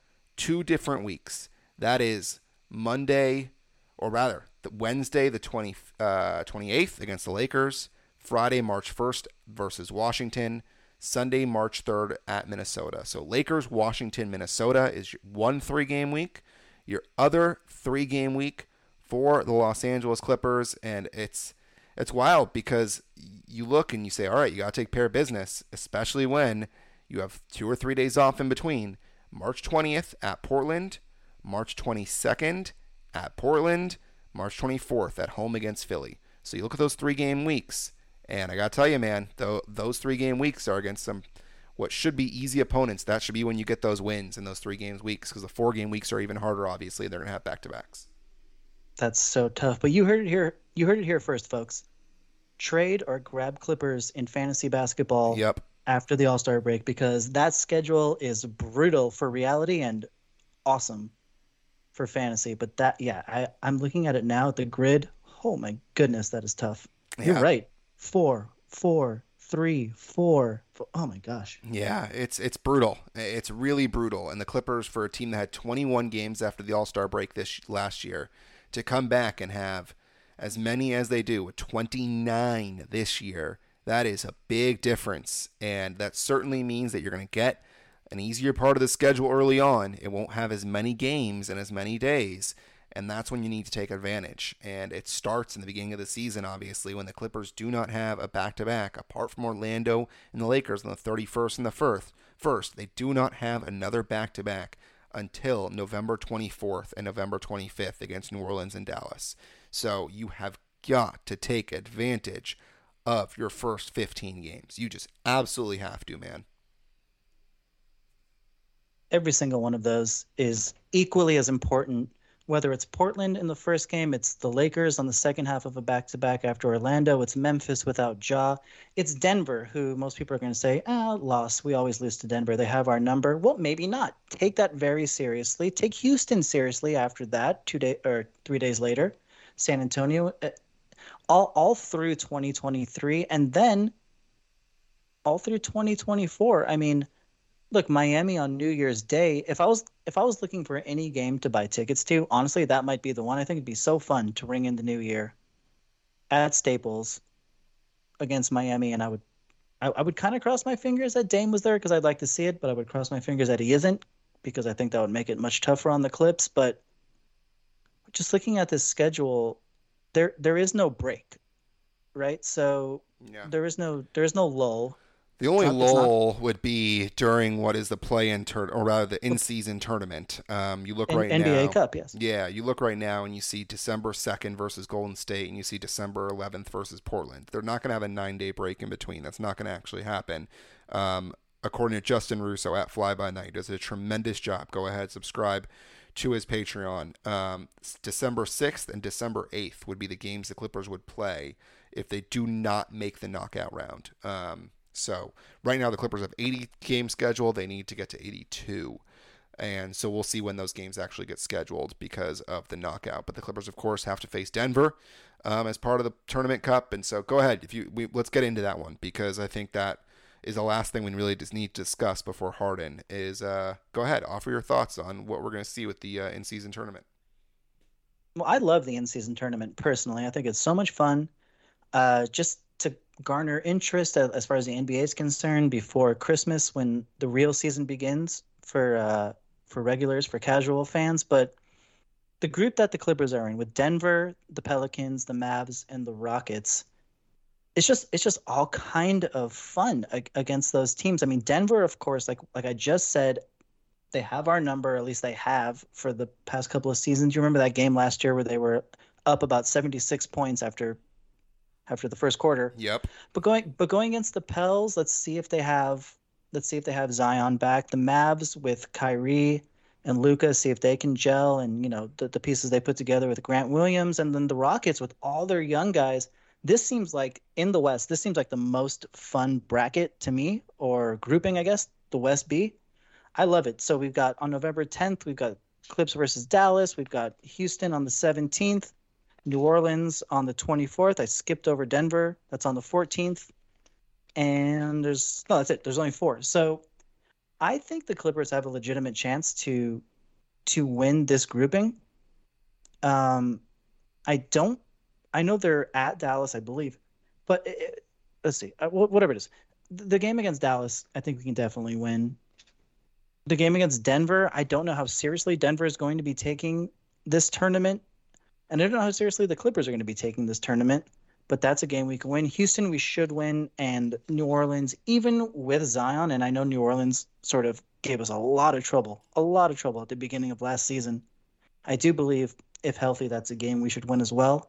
Two different weeks. That is Monday, or rather, the Wednesday the twenty, uh, twenty-eighth against the Lakers, Friday, March first versus Washington, Sunday, March third at Minnesota. So Lakers, Washington, Minnesota is your one three-game week. Your other three-game week for the Los Angeles Clippers, and it's it's wild because you look and you say, all right, you got to take care of business, especially when you have two or three days off in between. March twentieth at Portland, March twenty-second at Portland, March twenty-fourth at home against Philly. So you look at those three-game weeks, and I got to tell you, man, th- those three-game weeks are against some what should be easy opponents. That should be when you get those wins in those three-game weeks, because the four-game weeks are even harder, obviously. They're going to have back-to-backs. That's so tough. But you heard it here. You heard it here first, folks. Trade or grab Clippers in fantasy basketball Yep. after the All-Star break, because that schedule is brutal for reality and awesome for fantasy. But that, yeah, I, I'm looking at it now at the grid. Oh, my goodness, that is tough. Yeah. You're right. Four, four, three, four, four. Oh, my gosh. Yeah, it's it's brutal. It's really brutal. And the Clippers, for a team that had twenty-one games after the All-Star break this last year, to come back and have as many as they do with twenty-nine this year, that is a big difference. And that certainly means that you're going to get an easier part of the schedule early on. It won't have as many games and as many days, and that's when you need to take advantage. And it starts in the beginning of the season, obviously, when the Clippers do not have a back-to-back. Apart from Orlando and the Lakers on the thirty-first and the first, first they do not have another back-to-back until November twenty-fourth and November twenty-fifth against New Orleans and Dallas. So you have got to take advantage of your first fifteen games. You just absolutely have to, man. Every single one of those is equally as important. Whether it's Portland in the first game, it's the Lakers on the second half of a back-to-back after Orlando, it's Memphis without Ja, it's Denver, who most people are going to say, ah, loss. We always lose to Denver. They have our number. Well, maybe not. Take that very seriously. Take Houston seriously after that, two day or three days later. San Antonio, uh, all all through twenty twenty-three, and then all through twenty twenty-four. I mean, look, Miami on New Year's Day. If I was if I was looking for any game to buy tickets to, honestly, that might be the one. I think it'd be so fun to ring in the new year at Staples against Miami, and I would I, I would kind of cross my fingers that Dame was there because I'd like to see it, but I would cross my fingers that he isn't because I think that would make it much tougher on the Clips. But just looking at this schedule, there there is no break, right? So Yeah. there is no there is no lull. The only It's not- it's not- lull would be during what is the play-in tur- or rather the in-season tournament. Um, you look N- right N B A now. Cup, yes. Yeah, you look right now and you see December second versus Golden State and you see December eleventh versus Portland. They're not going to have a nine-day break in between. That's not going to actually happen. Um, according to Justin Russo at Fly By Night, does a tremendous job. Go ahead, subscribe to his Patreon. Um, December sixth and December eighth would be the games the Clippers would play if they do not make the knockout round. Um, so right now the Clippers have eighty games scheduled. They need to get to eighty-two. And so we'll see when those games actually get scheduled because of the knockout. But the Clippers, of course, have to face Denver um, as part of the Tournament Cup. And so go ahead. If you we, let's get into that one because I think that is the last thing we really just need to discuss before Harden is uh, go ahead. Offer your thoughts on what we're going to see with the uh, in-season tournament. Well, I love the in-season tournament personally. I think it's so much fun. Uh, just to garner interest as, as far as the N B A is concerned before Christmas when the real season begins for uh, for regulars, for casual fans. But the group that the Clippers are in with Denver, the Pelicans, the Mavs, and the Rockets, it's just it's just all kind of fun ag- against those teams. I mean, Denver, of course, like like I just said, they have our number, or at least they have for the past couple of seasons. You remember that game last year where they were up about seventy-six points after after the first quarter. Yep. But going but going against the Pels, let's see if they have let's see if they have Zion back. The Mavs with Kyrie and Luka, see if they can gel and you know the, the pieces they put together with Grant Williams, and then the Rockets with all their young guys. This seems like in the West, this seems like the most fun bracket to me, or grouping, I guess, the West B. I love it. So we've got on November tenth, we've got Clips versus Dallas. We've got Houston on the seventeenth. New Orleans on the twenty-fourth. I skipped over Denver. That's on the fourteenth. And there's no, that's it. There's only four. So I think the Clippers have a legitimate chance to to win this grouping. Um, I don't. I know they're at Dallas, I believe, but it, it- let's see. Uh, wh- Whatever it is, the the game against Dallas, I think we can definitely win. The game against Denver, I don't know how seriously Denver is going to be taking this tournament. And I don't know how seriously the Clippers are going to be taking this tournament, but that's a game we can win. Houston, we should win. And New Orleans, even with Zion, and I know New Orleans sort of gave us a lot of trouble, a lot of trouble at the beginning of last season. I do believe, if healthy, that's a game we should win as well.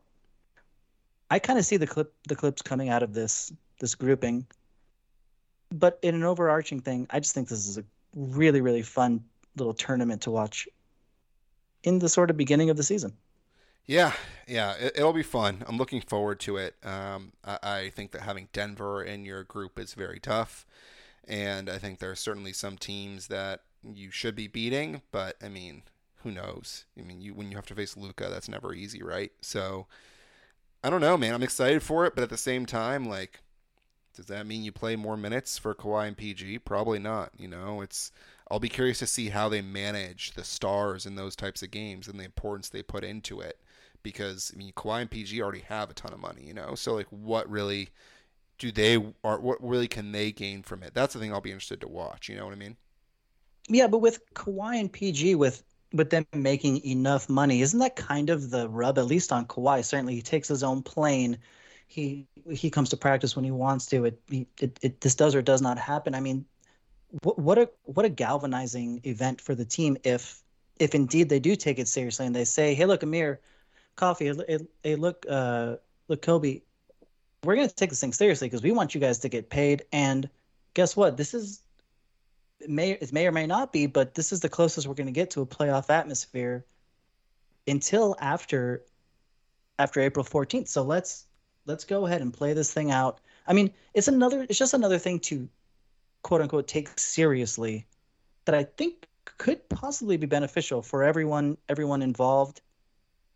I kind of see the clip, the Clips coming out of this this grouping, but in an overarching thing, I just think this is a really, really fun little tournament to watch in the sort of beginning of the season. Yeah, yeah, it, it'll be fun. I'm looking forward to it. Um, I, I think that having Denver in your group is very tough, and I think there are certainly some teams that you should be beating. But I mean, who knows? I mean, you when you have to face Luka, that's never easy, right? So I don't know, man. I'm excited for it, but at the same time, like, does that mean you play more minutes for Kawhi and P G? Probably not. You know, it's. I'll be curious to see how they manage the stars in those types of games and the importance they put into it. Because I mean, Kawhi and P G already have a ton of money, you know. So like, what really do they or what really can they gain from it? That's the thing I'll be interested to watch. You know what I mean? Yeah, but with Kawhi and P G, with with them making enough money, isn't that kind of the rub? At least on Kawhi, certainly he takes his own plane. He he comes to practice when he wants to. It he, it, it this does or does not happen. I mean, what what a what a galvanizing event for the team if if indeed they do take it seriously and they say, hey, look, Amir. Coffee, hey, look, uh, look, Kobe, we're going to take this thing seriously because we want you guys to get paid. And guess what? This is, it may, it may or may not be, but this is the closest we're going to get to a playoff atmosphere until after, after April fourteenth. So let's, let's go ahead and play this thing out. I mean, it's another, it's just another thing to quote unquote take seriously that I think could possibly be beneficial for everyone, everyone involved.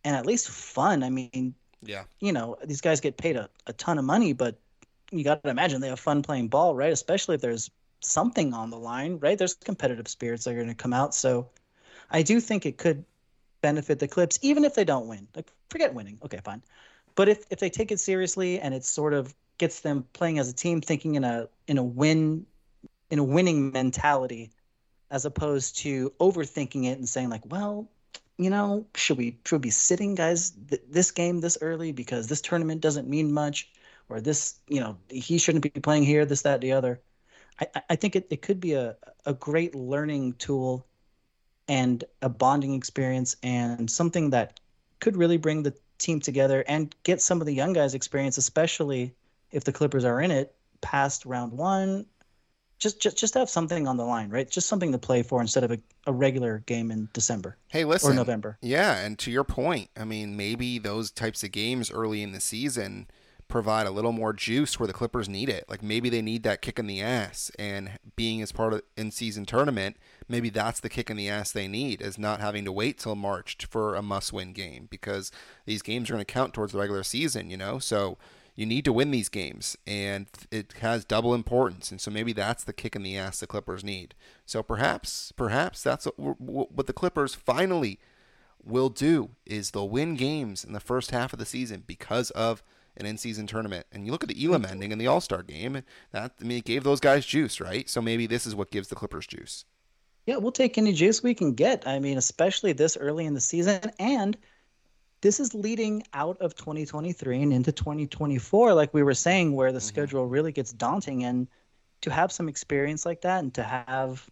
and at least fun. I mean, yeah, you know, these guys get paid a, a ton of money, but you got to imagine they have fun playing ball, right? Especially if there's something on the line, right? There's competitive spirits that are going to come out. So I do think it could benefit the Clips, even if they don't win. Like, forget winning. Okay, fine. But if, if they take it seriously and it sort of gets them playing as a team, thinking in a in a win in a winning mentality, as opposed to overthinking it and saying like, well, you know, should we should we be sitting guys th- this game this early because this tournament doesn't mean much, or this, you know, he shouldn't be playing here, this, that, the other. I, I think it, it could be a, a great learning tool and a bonding experience and something that could really bring the team together and get some of the young guys experience, especially if the Clippers are in it past round one. Just, just, just have something on the line, right? Just something to play for instead of a, a regular game in December. Hey, listen, or November. Yeah, and to your point, I mean, maybe those types of games early in the season provide a little more juice where the Clippers need it. Like maybe they need that kick in the ass, and being as part of in-season tournament, maybe that's the kick in the ass they need, is not having to wait till March for a must-win game, because these games are going to count towards the regular season, you know? So you need to win these games, and it has double importance. And so maybe that's the kick in the ass the Clippers need. So perhaps, perhaps that's what, what the Clippers finally will do, is they'll win games in the first half of the season because of an in-season tournament. And you look at the Elam ending in the All-Star game, and that, I mean, it gave those guys juice, right? So maybe this is what gives the Clippers juice. Yeah, we'll take any juice we can get. I mean, especially this early in the season, and this is leading out of twenty twenty-three and into twenty twenty-four, like we were saying, where the mm-hmm. schedule really gets daunting. And to have some experience like that and to have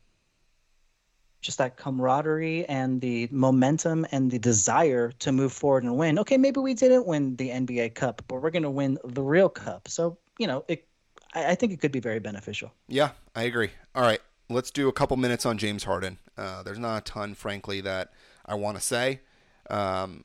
just that camaraderie and the momentum and the desire to move forward and win. Okay, maybe we didn't win the N B A Cup, but we're going to win the real cup. So, you know, it, I, I think it could be very beneficial. Yeah, I agree. All right, let's do a couple minutes on James Harden. Uh, there's not a ton, frankly, that I want to say. Um,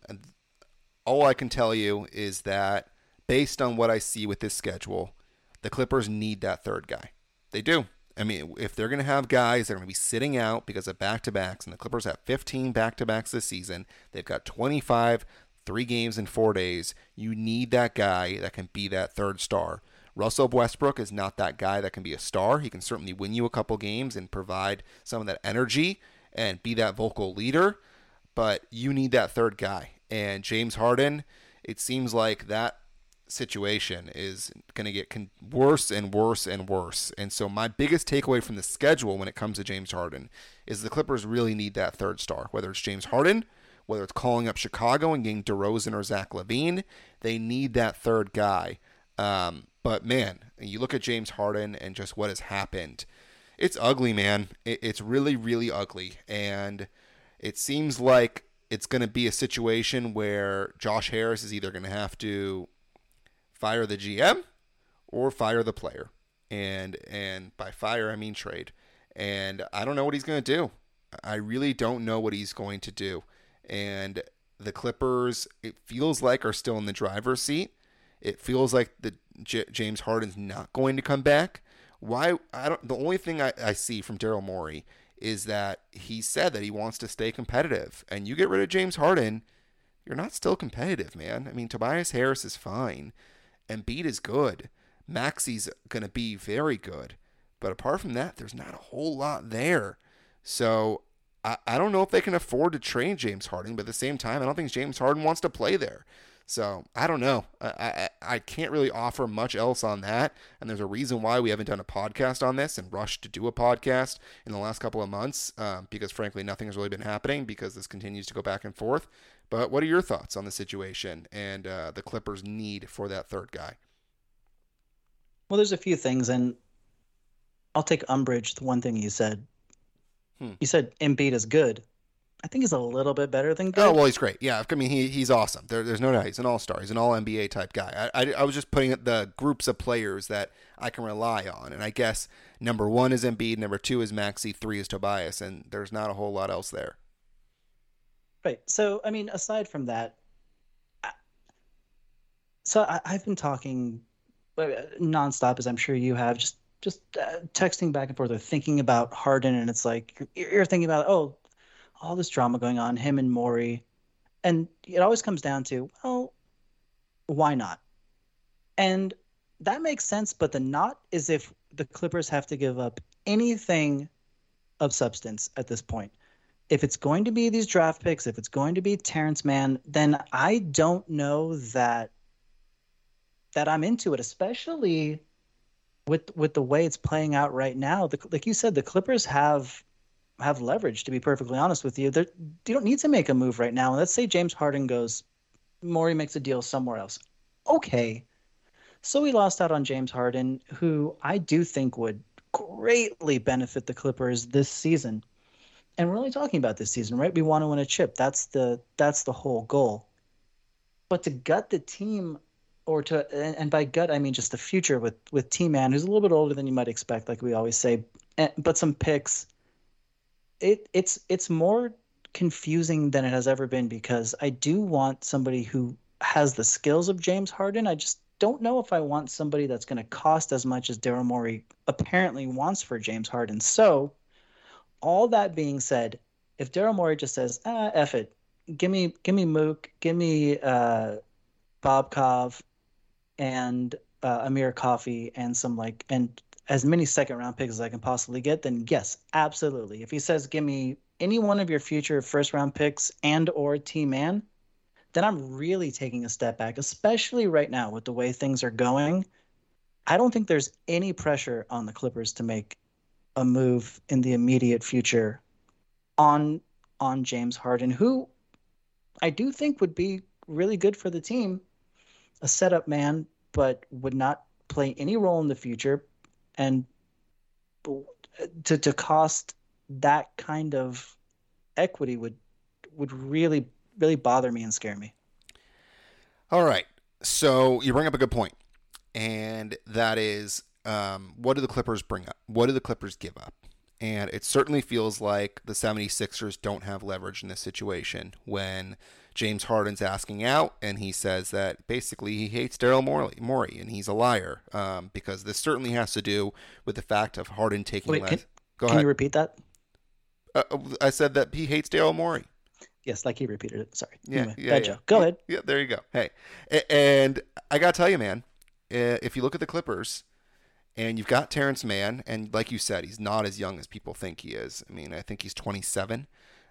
all I can tell you is that based on what I see with this schedule, the Clippers need that third guy. They do. I mean, if they're going to have guys that are going to be sitting out because of back-to-backs, and the Clippers have fifteen back-to-backs this season, they've got twenty-five, three games in four days, you need that guy that can be that third star. Russell Westbrook is not that guy that can be a star. He can certainly win you a couple games and provide some of that energy and be that vocal leader, but you need that third guy. And James Harden, it seems like that situation is going to get con- worse and worse and worse. And so my biggest takeaway from the schedule when it comes to James Harden is the Clippers really need that third star, whether it's James Harden, whether it's calling up Chicago and getting DeRozan or Zach LaVine. They need that third guy. Um, but man, you look at James Harden and just what has happened. It's ugly, man. It, it's really, really ugly. And it seems like it's going to be a situation where Josh Harris is either going to have to fire the G M or fire the player. And and by fire, I mean trade. And I don't know what he's going to do. I really don't know what he's going to do. And the Clippers, it feels like, are still in the driver's seat. It feels like the J- James Harden's not going to come back. Why? I don't. The only thing I, I see from Daryl Morey is that he said that he wants to stay competitive. And you get rid of James Harden, you're not still competitive, man. I mean, Tobias Harris is fine. Embiid is good. Maxi's going to be very good. But apart from that, there's not a whole lot there. So I, I don't know if they can afford to train James Harden, but at the same time, I don't think James Harden wants to play there. So I don't know. I, I, I can't really offer much else on that. And there's a reason why we haven't done a podcast on this and rushed to do a podcast in the last couple of months, um, because frankly, nothing has really been happening because this continues to go back and forth. But what are your thoughts on the situation and uh, the Clippers' need for that third guy? Well, there's a few things, and I'll take umbrage to one thing you said. Hmm. You said Embiid is good. I think he's a little bit better than good. Oh, well, he's great. Yeah, I mean, he he's awesome. There, there's no doubt. He's an all-star. He's an all-N B A type guy. I, I, I was just putting the groups of players that I can rely on. And I guess number one is Embiid, number two is Maxey, three is Tobias, and there's not a whole lot else there. Right. So, I mean, aside from that, I, so I, I've been talking nonstop, as I'm sure you have, just just uh, texting back and forth or thinking about Harden, and it's like you're, you're thinking about, oh, all this drama going on, him and Morey, And it always comes down to, well, why not? And that makes sense, but the not is if the Clippers have to give up anything of substance at this point. If it's going to be these draft picks, if it's going to be Terrence Mann, then I don't know that that I'm into it, especially with with the way it's playing out right now. The, like you said, the Clippers have have leverage, to be perfectly honest with you. They're, you don't need to make a move right now. Let's say James Harden goes, Morey makes a deal somewhere else. Okay. So we lost out on James Harden, who I do think would greatly benefit the Clippers this season. And we're only talking about this season, right? We want to win a chip. That's the that's the whole goal. But to gut the team, or to and, and by gut I mean just the future with with T-Man, who's a little bit older than you might expect, like we always say, and, but some picks. It it's it's more confusing than it has ever been, because I do want somebody who has the skills of James Harden. I just don't know if I want somebody that's going to cost as much as Daryl Morey apparently wants for James Harden. So, all that being said, if Daryl Morey just says, ah, F it, give me give me Mook, give me uh, Bob Kov and uh, Amir Coffey and some like and as many second round picks as I can possibly get, then yes, absolutely. If he says give me any one of your future first round picks and or T-Man, then I'm really taking a step back, especially right now with the way things are going. I don't think there's any pressure on the Clippers to make a move in the immediate future on on James Harden, who I do think would be really good for the team, a setup man, but would not play any role in the future. And to to cost that kind of equity would would really really bother me and scare me. All right. So you bring up a good point. And that is, um, what do the Clippers bring up? What do the Clippers give up? And it certainly feels like the 76ers don't have leverage in this situation when James Harden's asking out and he says that basically he hates Daryl Morey, Morey and he's a liar, um, because this certainly has to do with the fact of Harden taking Wait, less. can, Go can ahead. you repeat that? Uh, I said that he hates Daryl Morey. Yes, like he repeated it. Sorry. Yeah, Anyway, yeah, bad yeah. joke. Go yeah, ahead. Yeah, there you go. Hey, and I got to tell you, man, if you look at the Clippers and you've got Terrence Mann, and like you said, he's not as young as people think he is. I mean, I think he's twenty-seven.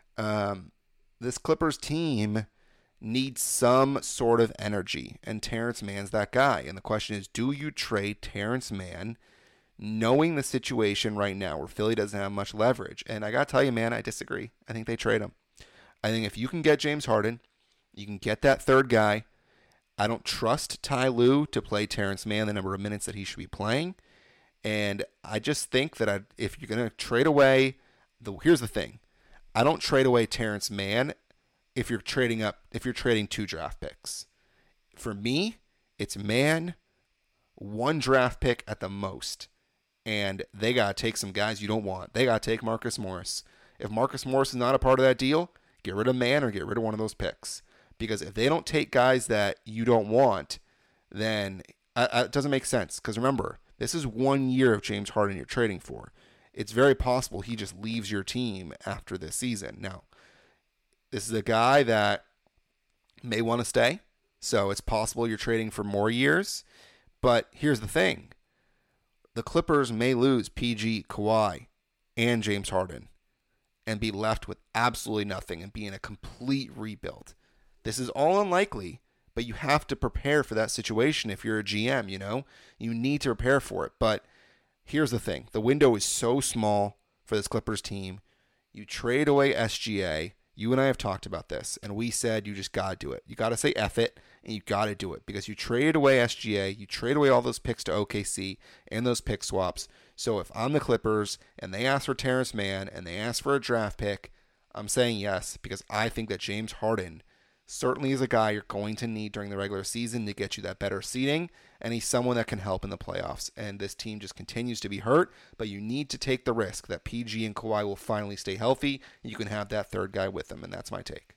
Um, this Clippers team needs some sort of energy, and Terrence Mann's that guy. And the question is, do you trade Terrence Mann knowing the situation right now where Philly doesn't have much leverage? And I got to tell you, man, I disagree. I think they trade him. I think if you can get James Harden, you can get that third guy. I don't trust Ty Lue to play Terrence Mann the number of minutes that he should be playing. And I just think that I, if you're going to trade away, the here's the thing. I don't trade away Terrence Mann if you're trading up, if you're trading two draft picks. For me, it's Mann, one draft pick at the most. And they got to take some guys you don't want. They got to take Marcus Morris. If Marcus Morris is not a part of that deal, get rid of Mann or get rid of one of those picks. Because if they don't take guys that you don't want, then uh, it doesn't make sense. Because remember, this is one year of James Harden you're trading for. It's very possible he just leaves your team after this season. Now, this is a guy that may want to stay. So it's possible you're trading for more years. But here's the thing. The Clippers may lose P G, Kawhi, and James Harden and be left with absolutely nothing and be in a complete rebuild. This is all unlikely, but you have to prepare for that situation if you're a G M, you know? You need to prepare for it. But here's the thing. The window is so small for this Clippers team. You trade away S G A. You and I have talked about this, and we said you just got to do it. You got to say F it, and you got to do it because you traded away S G A. You traded away all those picks to O K C and those pick swaps. So if I'm the Clippers and they ask for Terrence Mann and they ask for a draft pick, I'm saying yes because I think that James Harden certainly is a guy you're going to need during the regular season to get you that better seeding, and he's someone that can help in the playoffs. And this team just continues to be hurt, but you need to take the risk that P G and Kawhi will finally stay healthy, and you can have that third guy with them, and that's my take.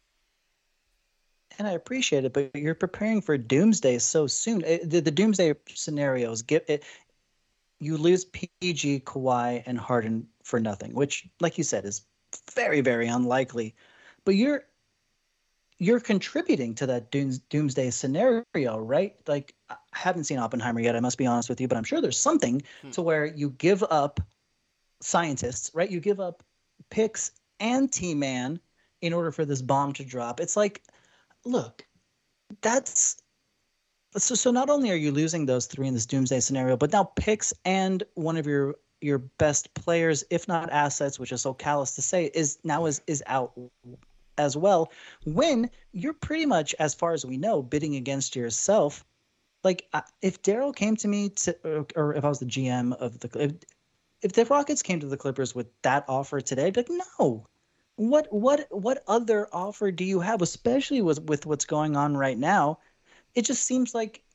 And I appreciate it, but you're preparing for doomsday so soon. It, the, the doomsday scenarios, get it. You lose P G, Kawhi, and Harden for nothing, which, like you said, is very, very unlikely. But you're you're contributing to that dooms, doomsday scenario, right? Like, I haven't seen Oppenheimer yet, I must be honest with you, but I'm sure there's something hmm. to where you give up scientists, right? You give up picks and T-Man in order for this bomb to drop. It's like, look, that's so. So not only are you losing those three in this doomsday scenario, but now picks and one of your your best players, if not assets, which is so callous to say, is now is is out as well. When you're pretty much, as far as we know, bidding against yourself. Like, if Daryl came to me to, or, or if I was the G M of the, if, if the Rockets came to the Clippers with that offer today, I'd be like, no. What what what other offer do you have, especially with with what's going on right now? It just seems like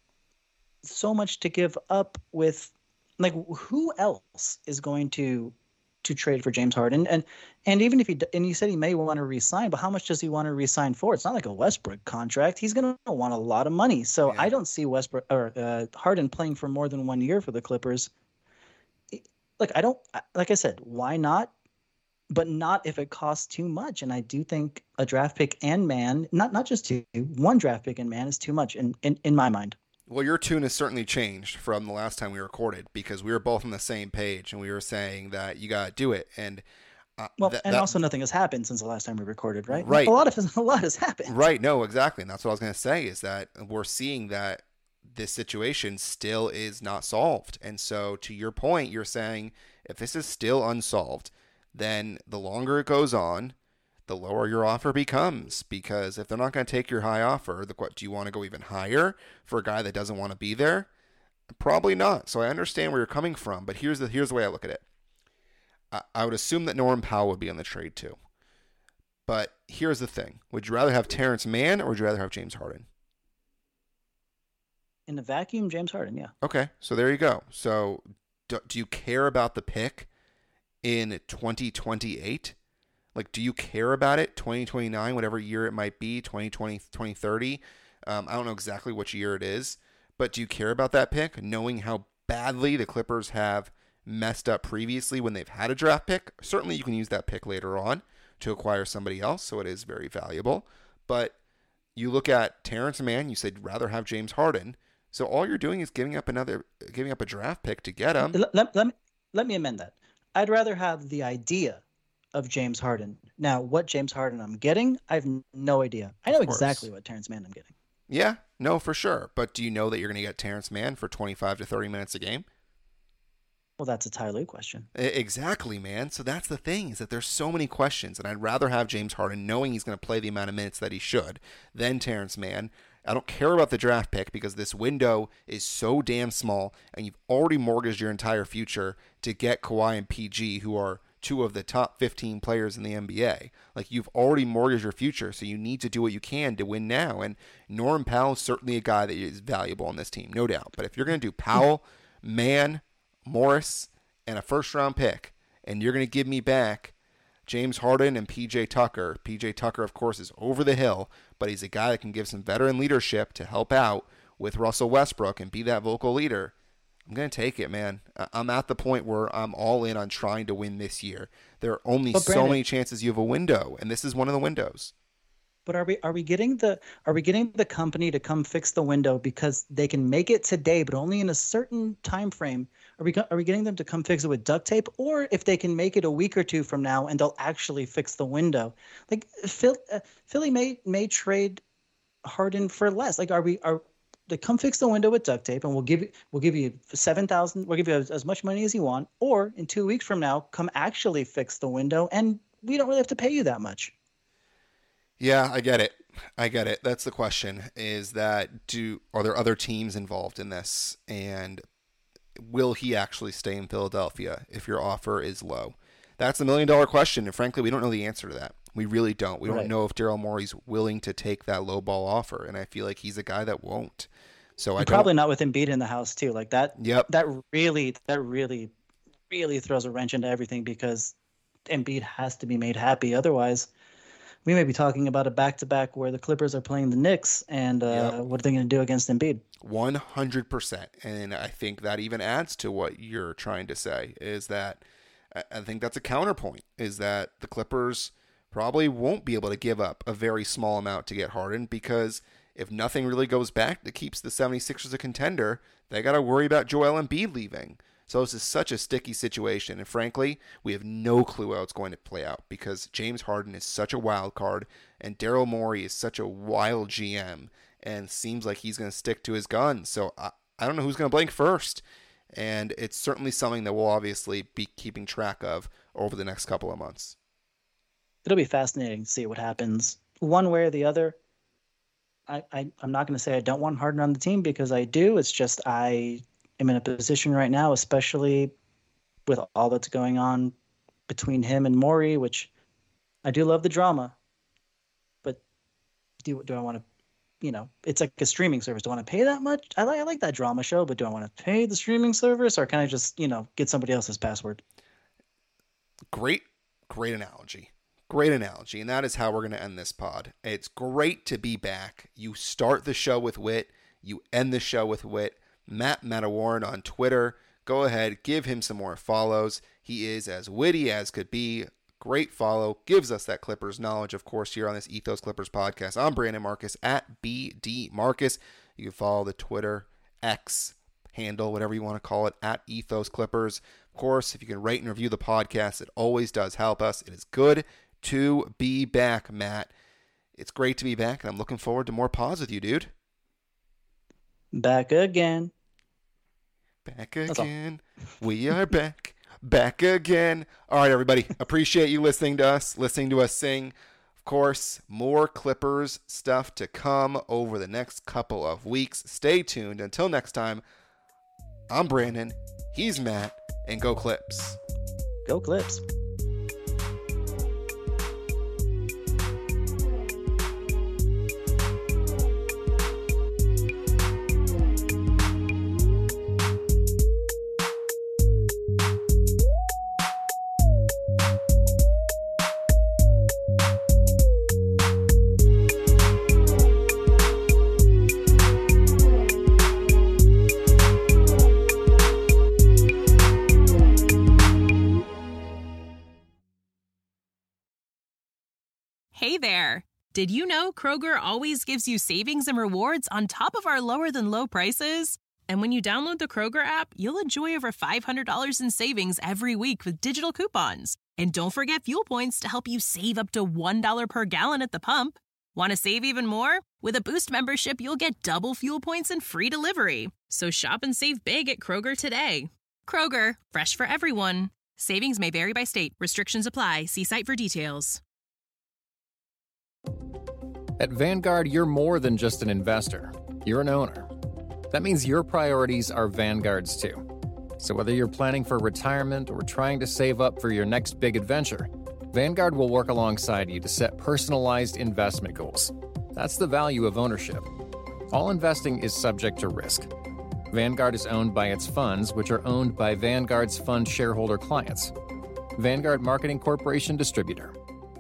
so much to give up with. Like, who else is going to to trade for James Harden? And and even if he and you said he may want to re-sign, but how much does he want to re-sign for? It's not like a Westbrook contract. He's going to want a lot of money. So yeah. I don't see Westbrook or uh, Harden playing for more than one year for the Clippers. Like, I don't like I said, why not? But not if it costs too much. And I do think a draft pick and man, not not just two, one draft pick and man is too much in, in, in my mind. Well, your tune has certainly changed from the last time we recorded, because we were both on the same page and we were saying that you got to do it. And uh, well, th- and that, also nothing has happened since the last time we recorded, right? Right. A lot of a lot has happened. Right. No, exactly. And that's what I was going to say, is that we're seeing that this situation still is not solved. And so to your point, you're saying if this is still unsolved, then the longer it goes on, the lower your offer becomes. Because if they're not going to take your high offer, the what, do you want to go even higher for a guy that doesn't want to be there? Probably not. So I understand where you're coming from, but here's the here's the way I look at it. I, I would assume that Norman Powell would be on the trade too. But here's the thing. Would you rather have Terrence Mann or would you rather have James Harden? In the vacuum, James Harden, yeah. Okay, so there you go. So do, do you care about the pick in twenty twenty-eight? Like, do you care about it? twenty twenty-nine, whatever year it might be, twenty twenty, twenty thirty. Um, I don't know exactly which year it is, but do you care about that pick, knowing how badly the Clippers have messed up previously when they've had a draft pick? Certainly you can use that pick later on to acquire somebody else, so it is very valuable. But you look at Terrence Mann, you said rather have James Harden. So all you're doing is giving up another, giving up a draft pick to get him. Let, let, let, me, let me amend that. I'd rather have the idea of James Harden. Now, what James Harden I'm getting, I have no idea. I know exactly what Terrence Mann I'm getting. Yeah, no, for sure. But do you know that you're going to get Terrence Mann for twenty-five to thirty minutes a game? Well, that's a Ty Lue question. Exactly, man. So that's the thing, is that there's so many questions, and I'd rather have James Harden knowing he's going to play the amount of minutes that he should than Terrence Mann. I don't care about the draft pick because this window is so damn small, and you've already mortgaged your entire future to get Kawhi and P G, who are two of the top fifteen players in the N B A. Like, you've already mortgaged your future, so you need to do what you can to win now. And Norman Powell is certainly a guy that is valuable on this team, no doubt. But if you're going to do Powell, Mann, Morris, and a first-round pick, and you're going to give me back James Harden and P J Tucker. P J Tucker, of course, is over the hill, but he's a guy that can give some veteran leadership to help out with Russell Westbrook and be that vocal leader. I'm going to take it, man. I'm at the point where I'm all in on trying to win this year. There are only but Brandon, so many chances you have a window, and this is one of the windows. But are we are we getting the are we getting the company to come fix the window because they can make it today, but only in a certain time frame? Are we are we getting them to come fix it with duct tape, or if they can make it a week or two from now and they'll actually fix the window? Like Phil, uh, Philly may may trade Harden for less. Like, are we are they come fix the window with duct tape, and we'll give you we'll give you seven thousand. We'll give you as, as much money as you want. Or in two weeks from now, come actually fix the window, and we don't really have to pay you that much. Yeah, I get it. I get it. That's the question: is that do are there other teams involved in this, and will he actually stay in Philadelphia if your offer is low? That's the million dollar question, and frankly, we don't know the answer to that. We really don't. We don't right. know if Daryl Morey's willing to take that low ball offer, and I feel like he's a guy that won't. So and I probably don't... not with Embiid in the house too. Like that. Yep. That really, that really, really throws a wrench into everything because Embiid has to be made happy. Otherwise, we may be talking about a back-to-back where the Clippers are playing the Knicks, and uh, yep. what are they going to do against Embiid? one hundred percent. And I think that even adds to what you're trying to say, is that I think that's a counterpoint, is that the Clippers, probably won't be able to give up a very small amount to get Harden, because if nothing really goes back that keeps the 76ers a contender, they got to worry about Joel Embiid leaving. So this is such a sticky situation, and frankly, we have no clue how it's going to play out, because James Harden is such a wild card, and Daryl Morey is such a wild G M, and seems like he's going to stick to his guns. So I, I don't know who's going to blink first, and it's certainly something that we'll obviously be keeping track of over the next couple of months. It'll be fascinating to see what happens one way or the other. I, I, I'm not going to say I don't want Harden on the team, because I do. It's just I am in a position right now, especially with all that's going on between him and Morey, which I do love the drama. But do do I want to, you know, it's like a streaming service. Do I want to pay that much? I like I like that drama show, but do I want to pay the streaming service, or can I just, you know, get somebody else's password? Great, great analogy. Great analogy. And that is how we're going to end this pod. It's great to be back. You start the show with wit. You end the show with wit. Matt Matawarren on Twitter. Go ahead, give him some more follows. He is as witty as could be. Great follow. Gives us that Clippers knowledge, of course, here on this Ethos Clippers podcast. I'm Brandon Marcus at B D Marcus. You can follow the Twitter X handle, whatever you want to call it, at Ethos Clippers. Of course, if you can rate and review the podcast, it always does help us. It is good to be back, Matt. It's great to be back, and I'm looking forward to more pods with you, dude. Back again. Back again. We are back. Back again. All right, everybody. Appreciate you listening to us, listening to us sing. Of course, more Clippers stuff to come over the next couple of weeks. Stay tuned. Until next time, I'm Brandon. He's Matt. And go Clips. Go Clips. Hey there! Did you know Kroger always gives you savings and rewards on top of our lower-than-low prices? And when you download the Kroger app, you'll enjoy over five hundred dollars in savings every week with digital coupons. And don't forget fuel points to help you save up to one dollar per gallon at the pump. Want to save even more? With a Boost membership, you'll get double fuel points and free delivery. So shop and save big at Kroger today. Kroger, fresh for everyone. Savings may vary by state. Restrictions apply. See site for details. At Vanguard, you're more than just an investor. You're an owner. That means your priorities are Vanguard's too. So whether you're planning for retirement or trying to save up for your next big adventure, Vanguard will work alongside you to set personalized investment goals. That's the value of ownership. All investing is subject to risk. Vanguard is owned by its funds, which are owned by Vanguard's fund shareholder clients. Vanguard Marketing Corporation Distributor.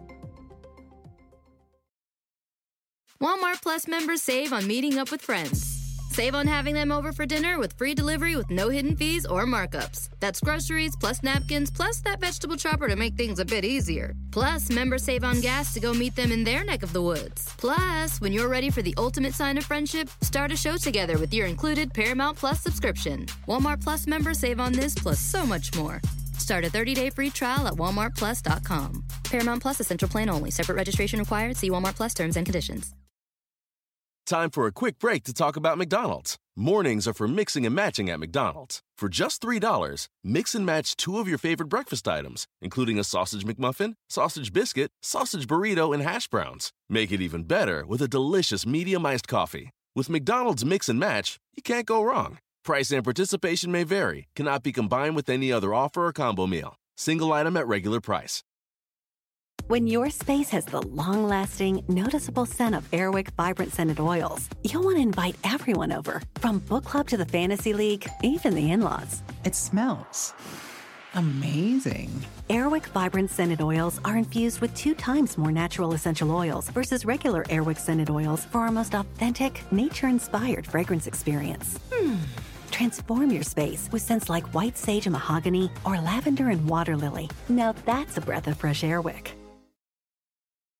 Walmart Plus members save on meeting up with friends. Save on having them over for dinner with free delivery with no hidden fees or markups. That's groceries, plus napkins, plus that vegetable chopper to make things a bit easier. Plus, members save on gas to go meet them in their neck of the woods. Plus, when you're ready for the ultimate sign of friendship, start a show together with your included Paramount Plus subscription. Walmart Plus members save on this plus so much more. Start a thirty-day free trial at walmart plus dot com. Paramount Plus Essential Plan only. Separate registration required. See Walmart Plus terms and conditions. Time for a quick break to talk about McDonald's. Mornings are for mixing and matching at McDonald's. For just three dollars, mix and match two of your favorite breakfast items, including a sausage McMuffin, sausage biscuit, sausage burrito, and hash browns. Make it even better with a delicious medium iced coffee. With McDonald's Mix and Match, you can't go wrong. Price and participation may vary, cannot be combined with any other offer or combo meal. Single item at regular price. When your space has the long-lasting, noticeable scent of Airwick Vibrant Scented Oils, you'll want to invite everyone over, from book club to the fantasy league, even the in-laws. It smells amazing. Airwick Vibrant Scented Oils are infused with two times more natural essential oils versus regular Airwick Scented Oils for our most authentic, nature-inspired fragrance experience. Hmm. Transform your space with scents like white sage and mahogany or lavender and water lily. Now that's a breath of fresh Airwick.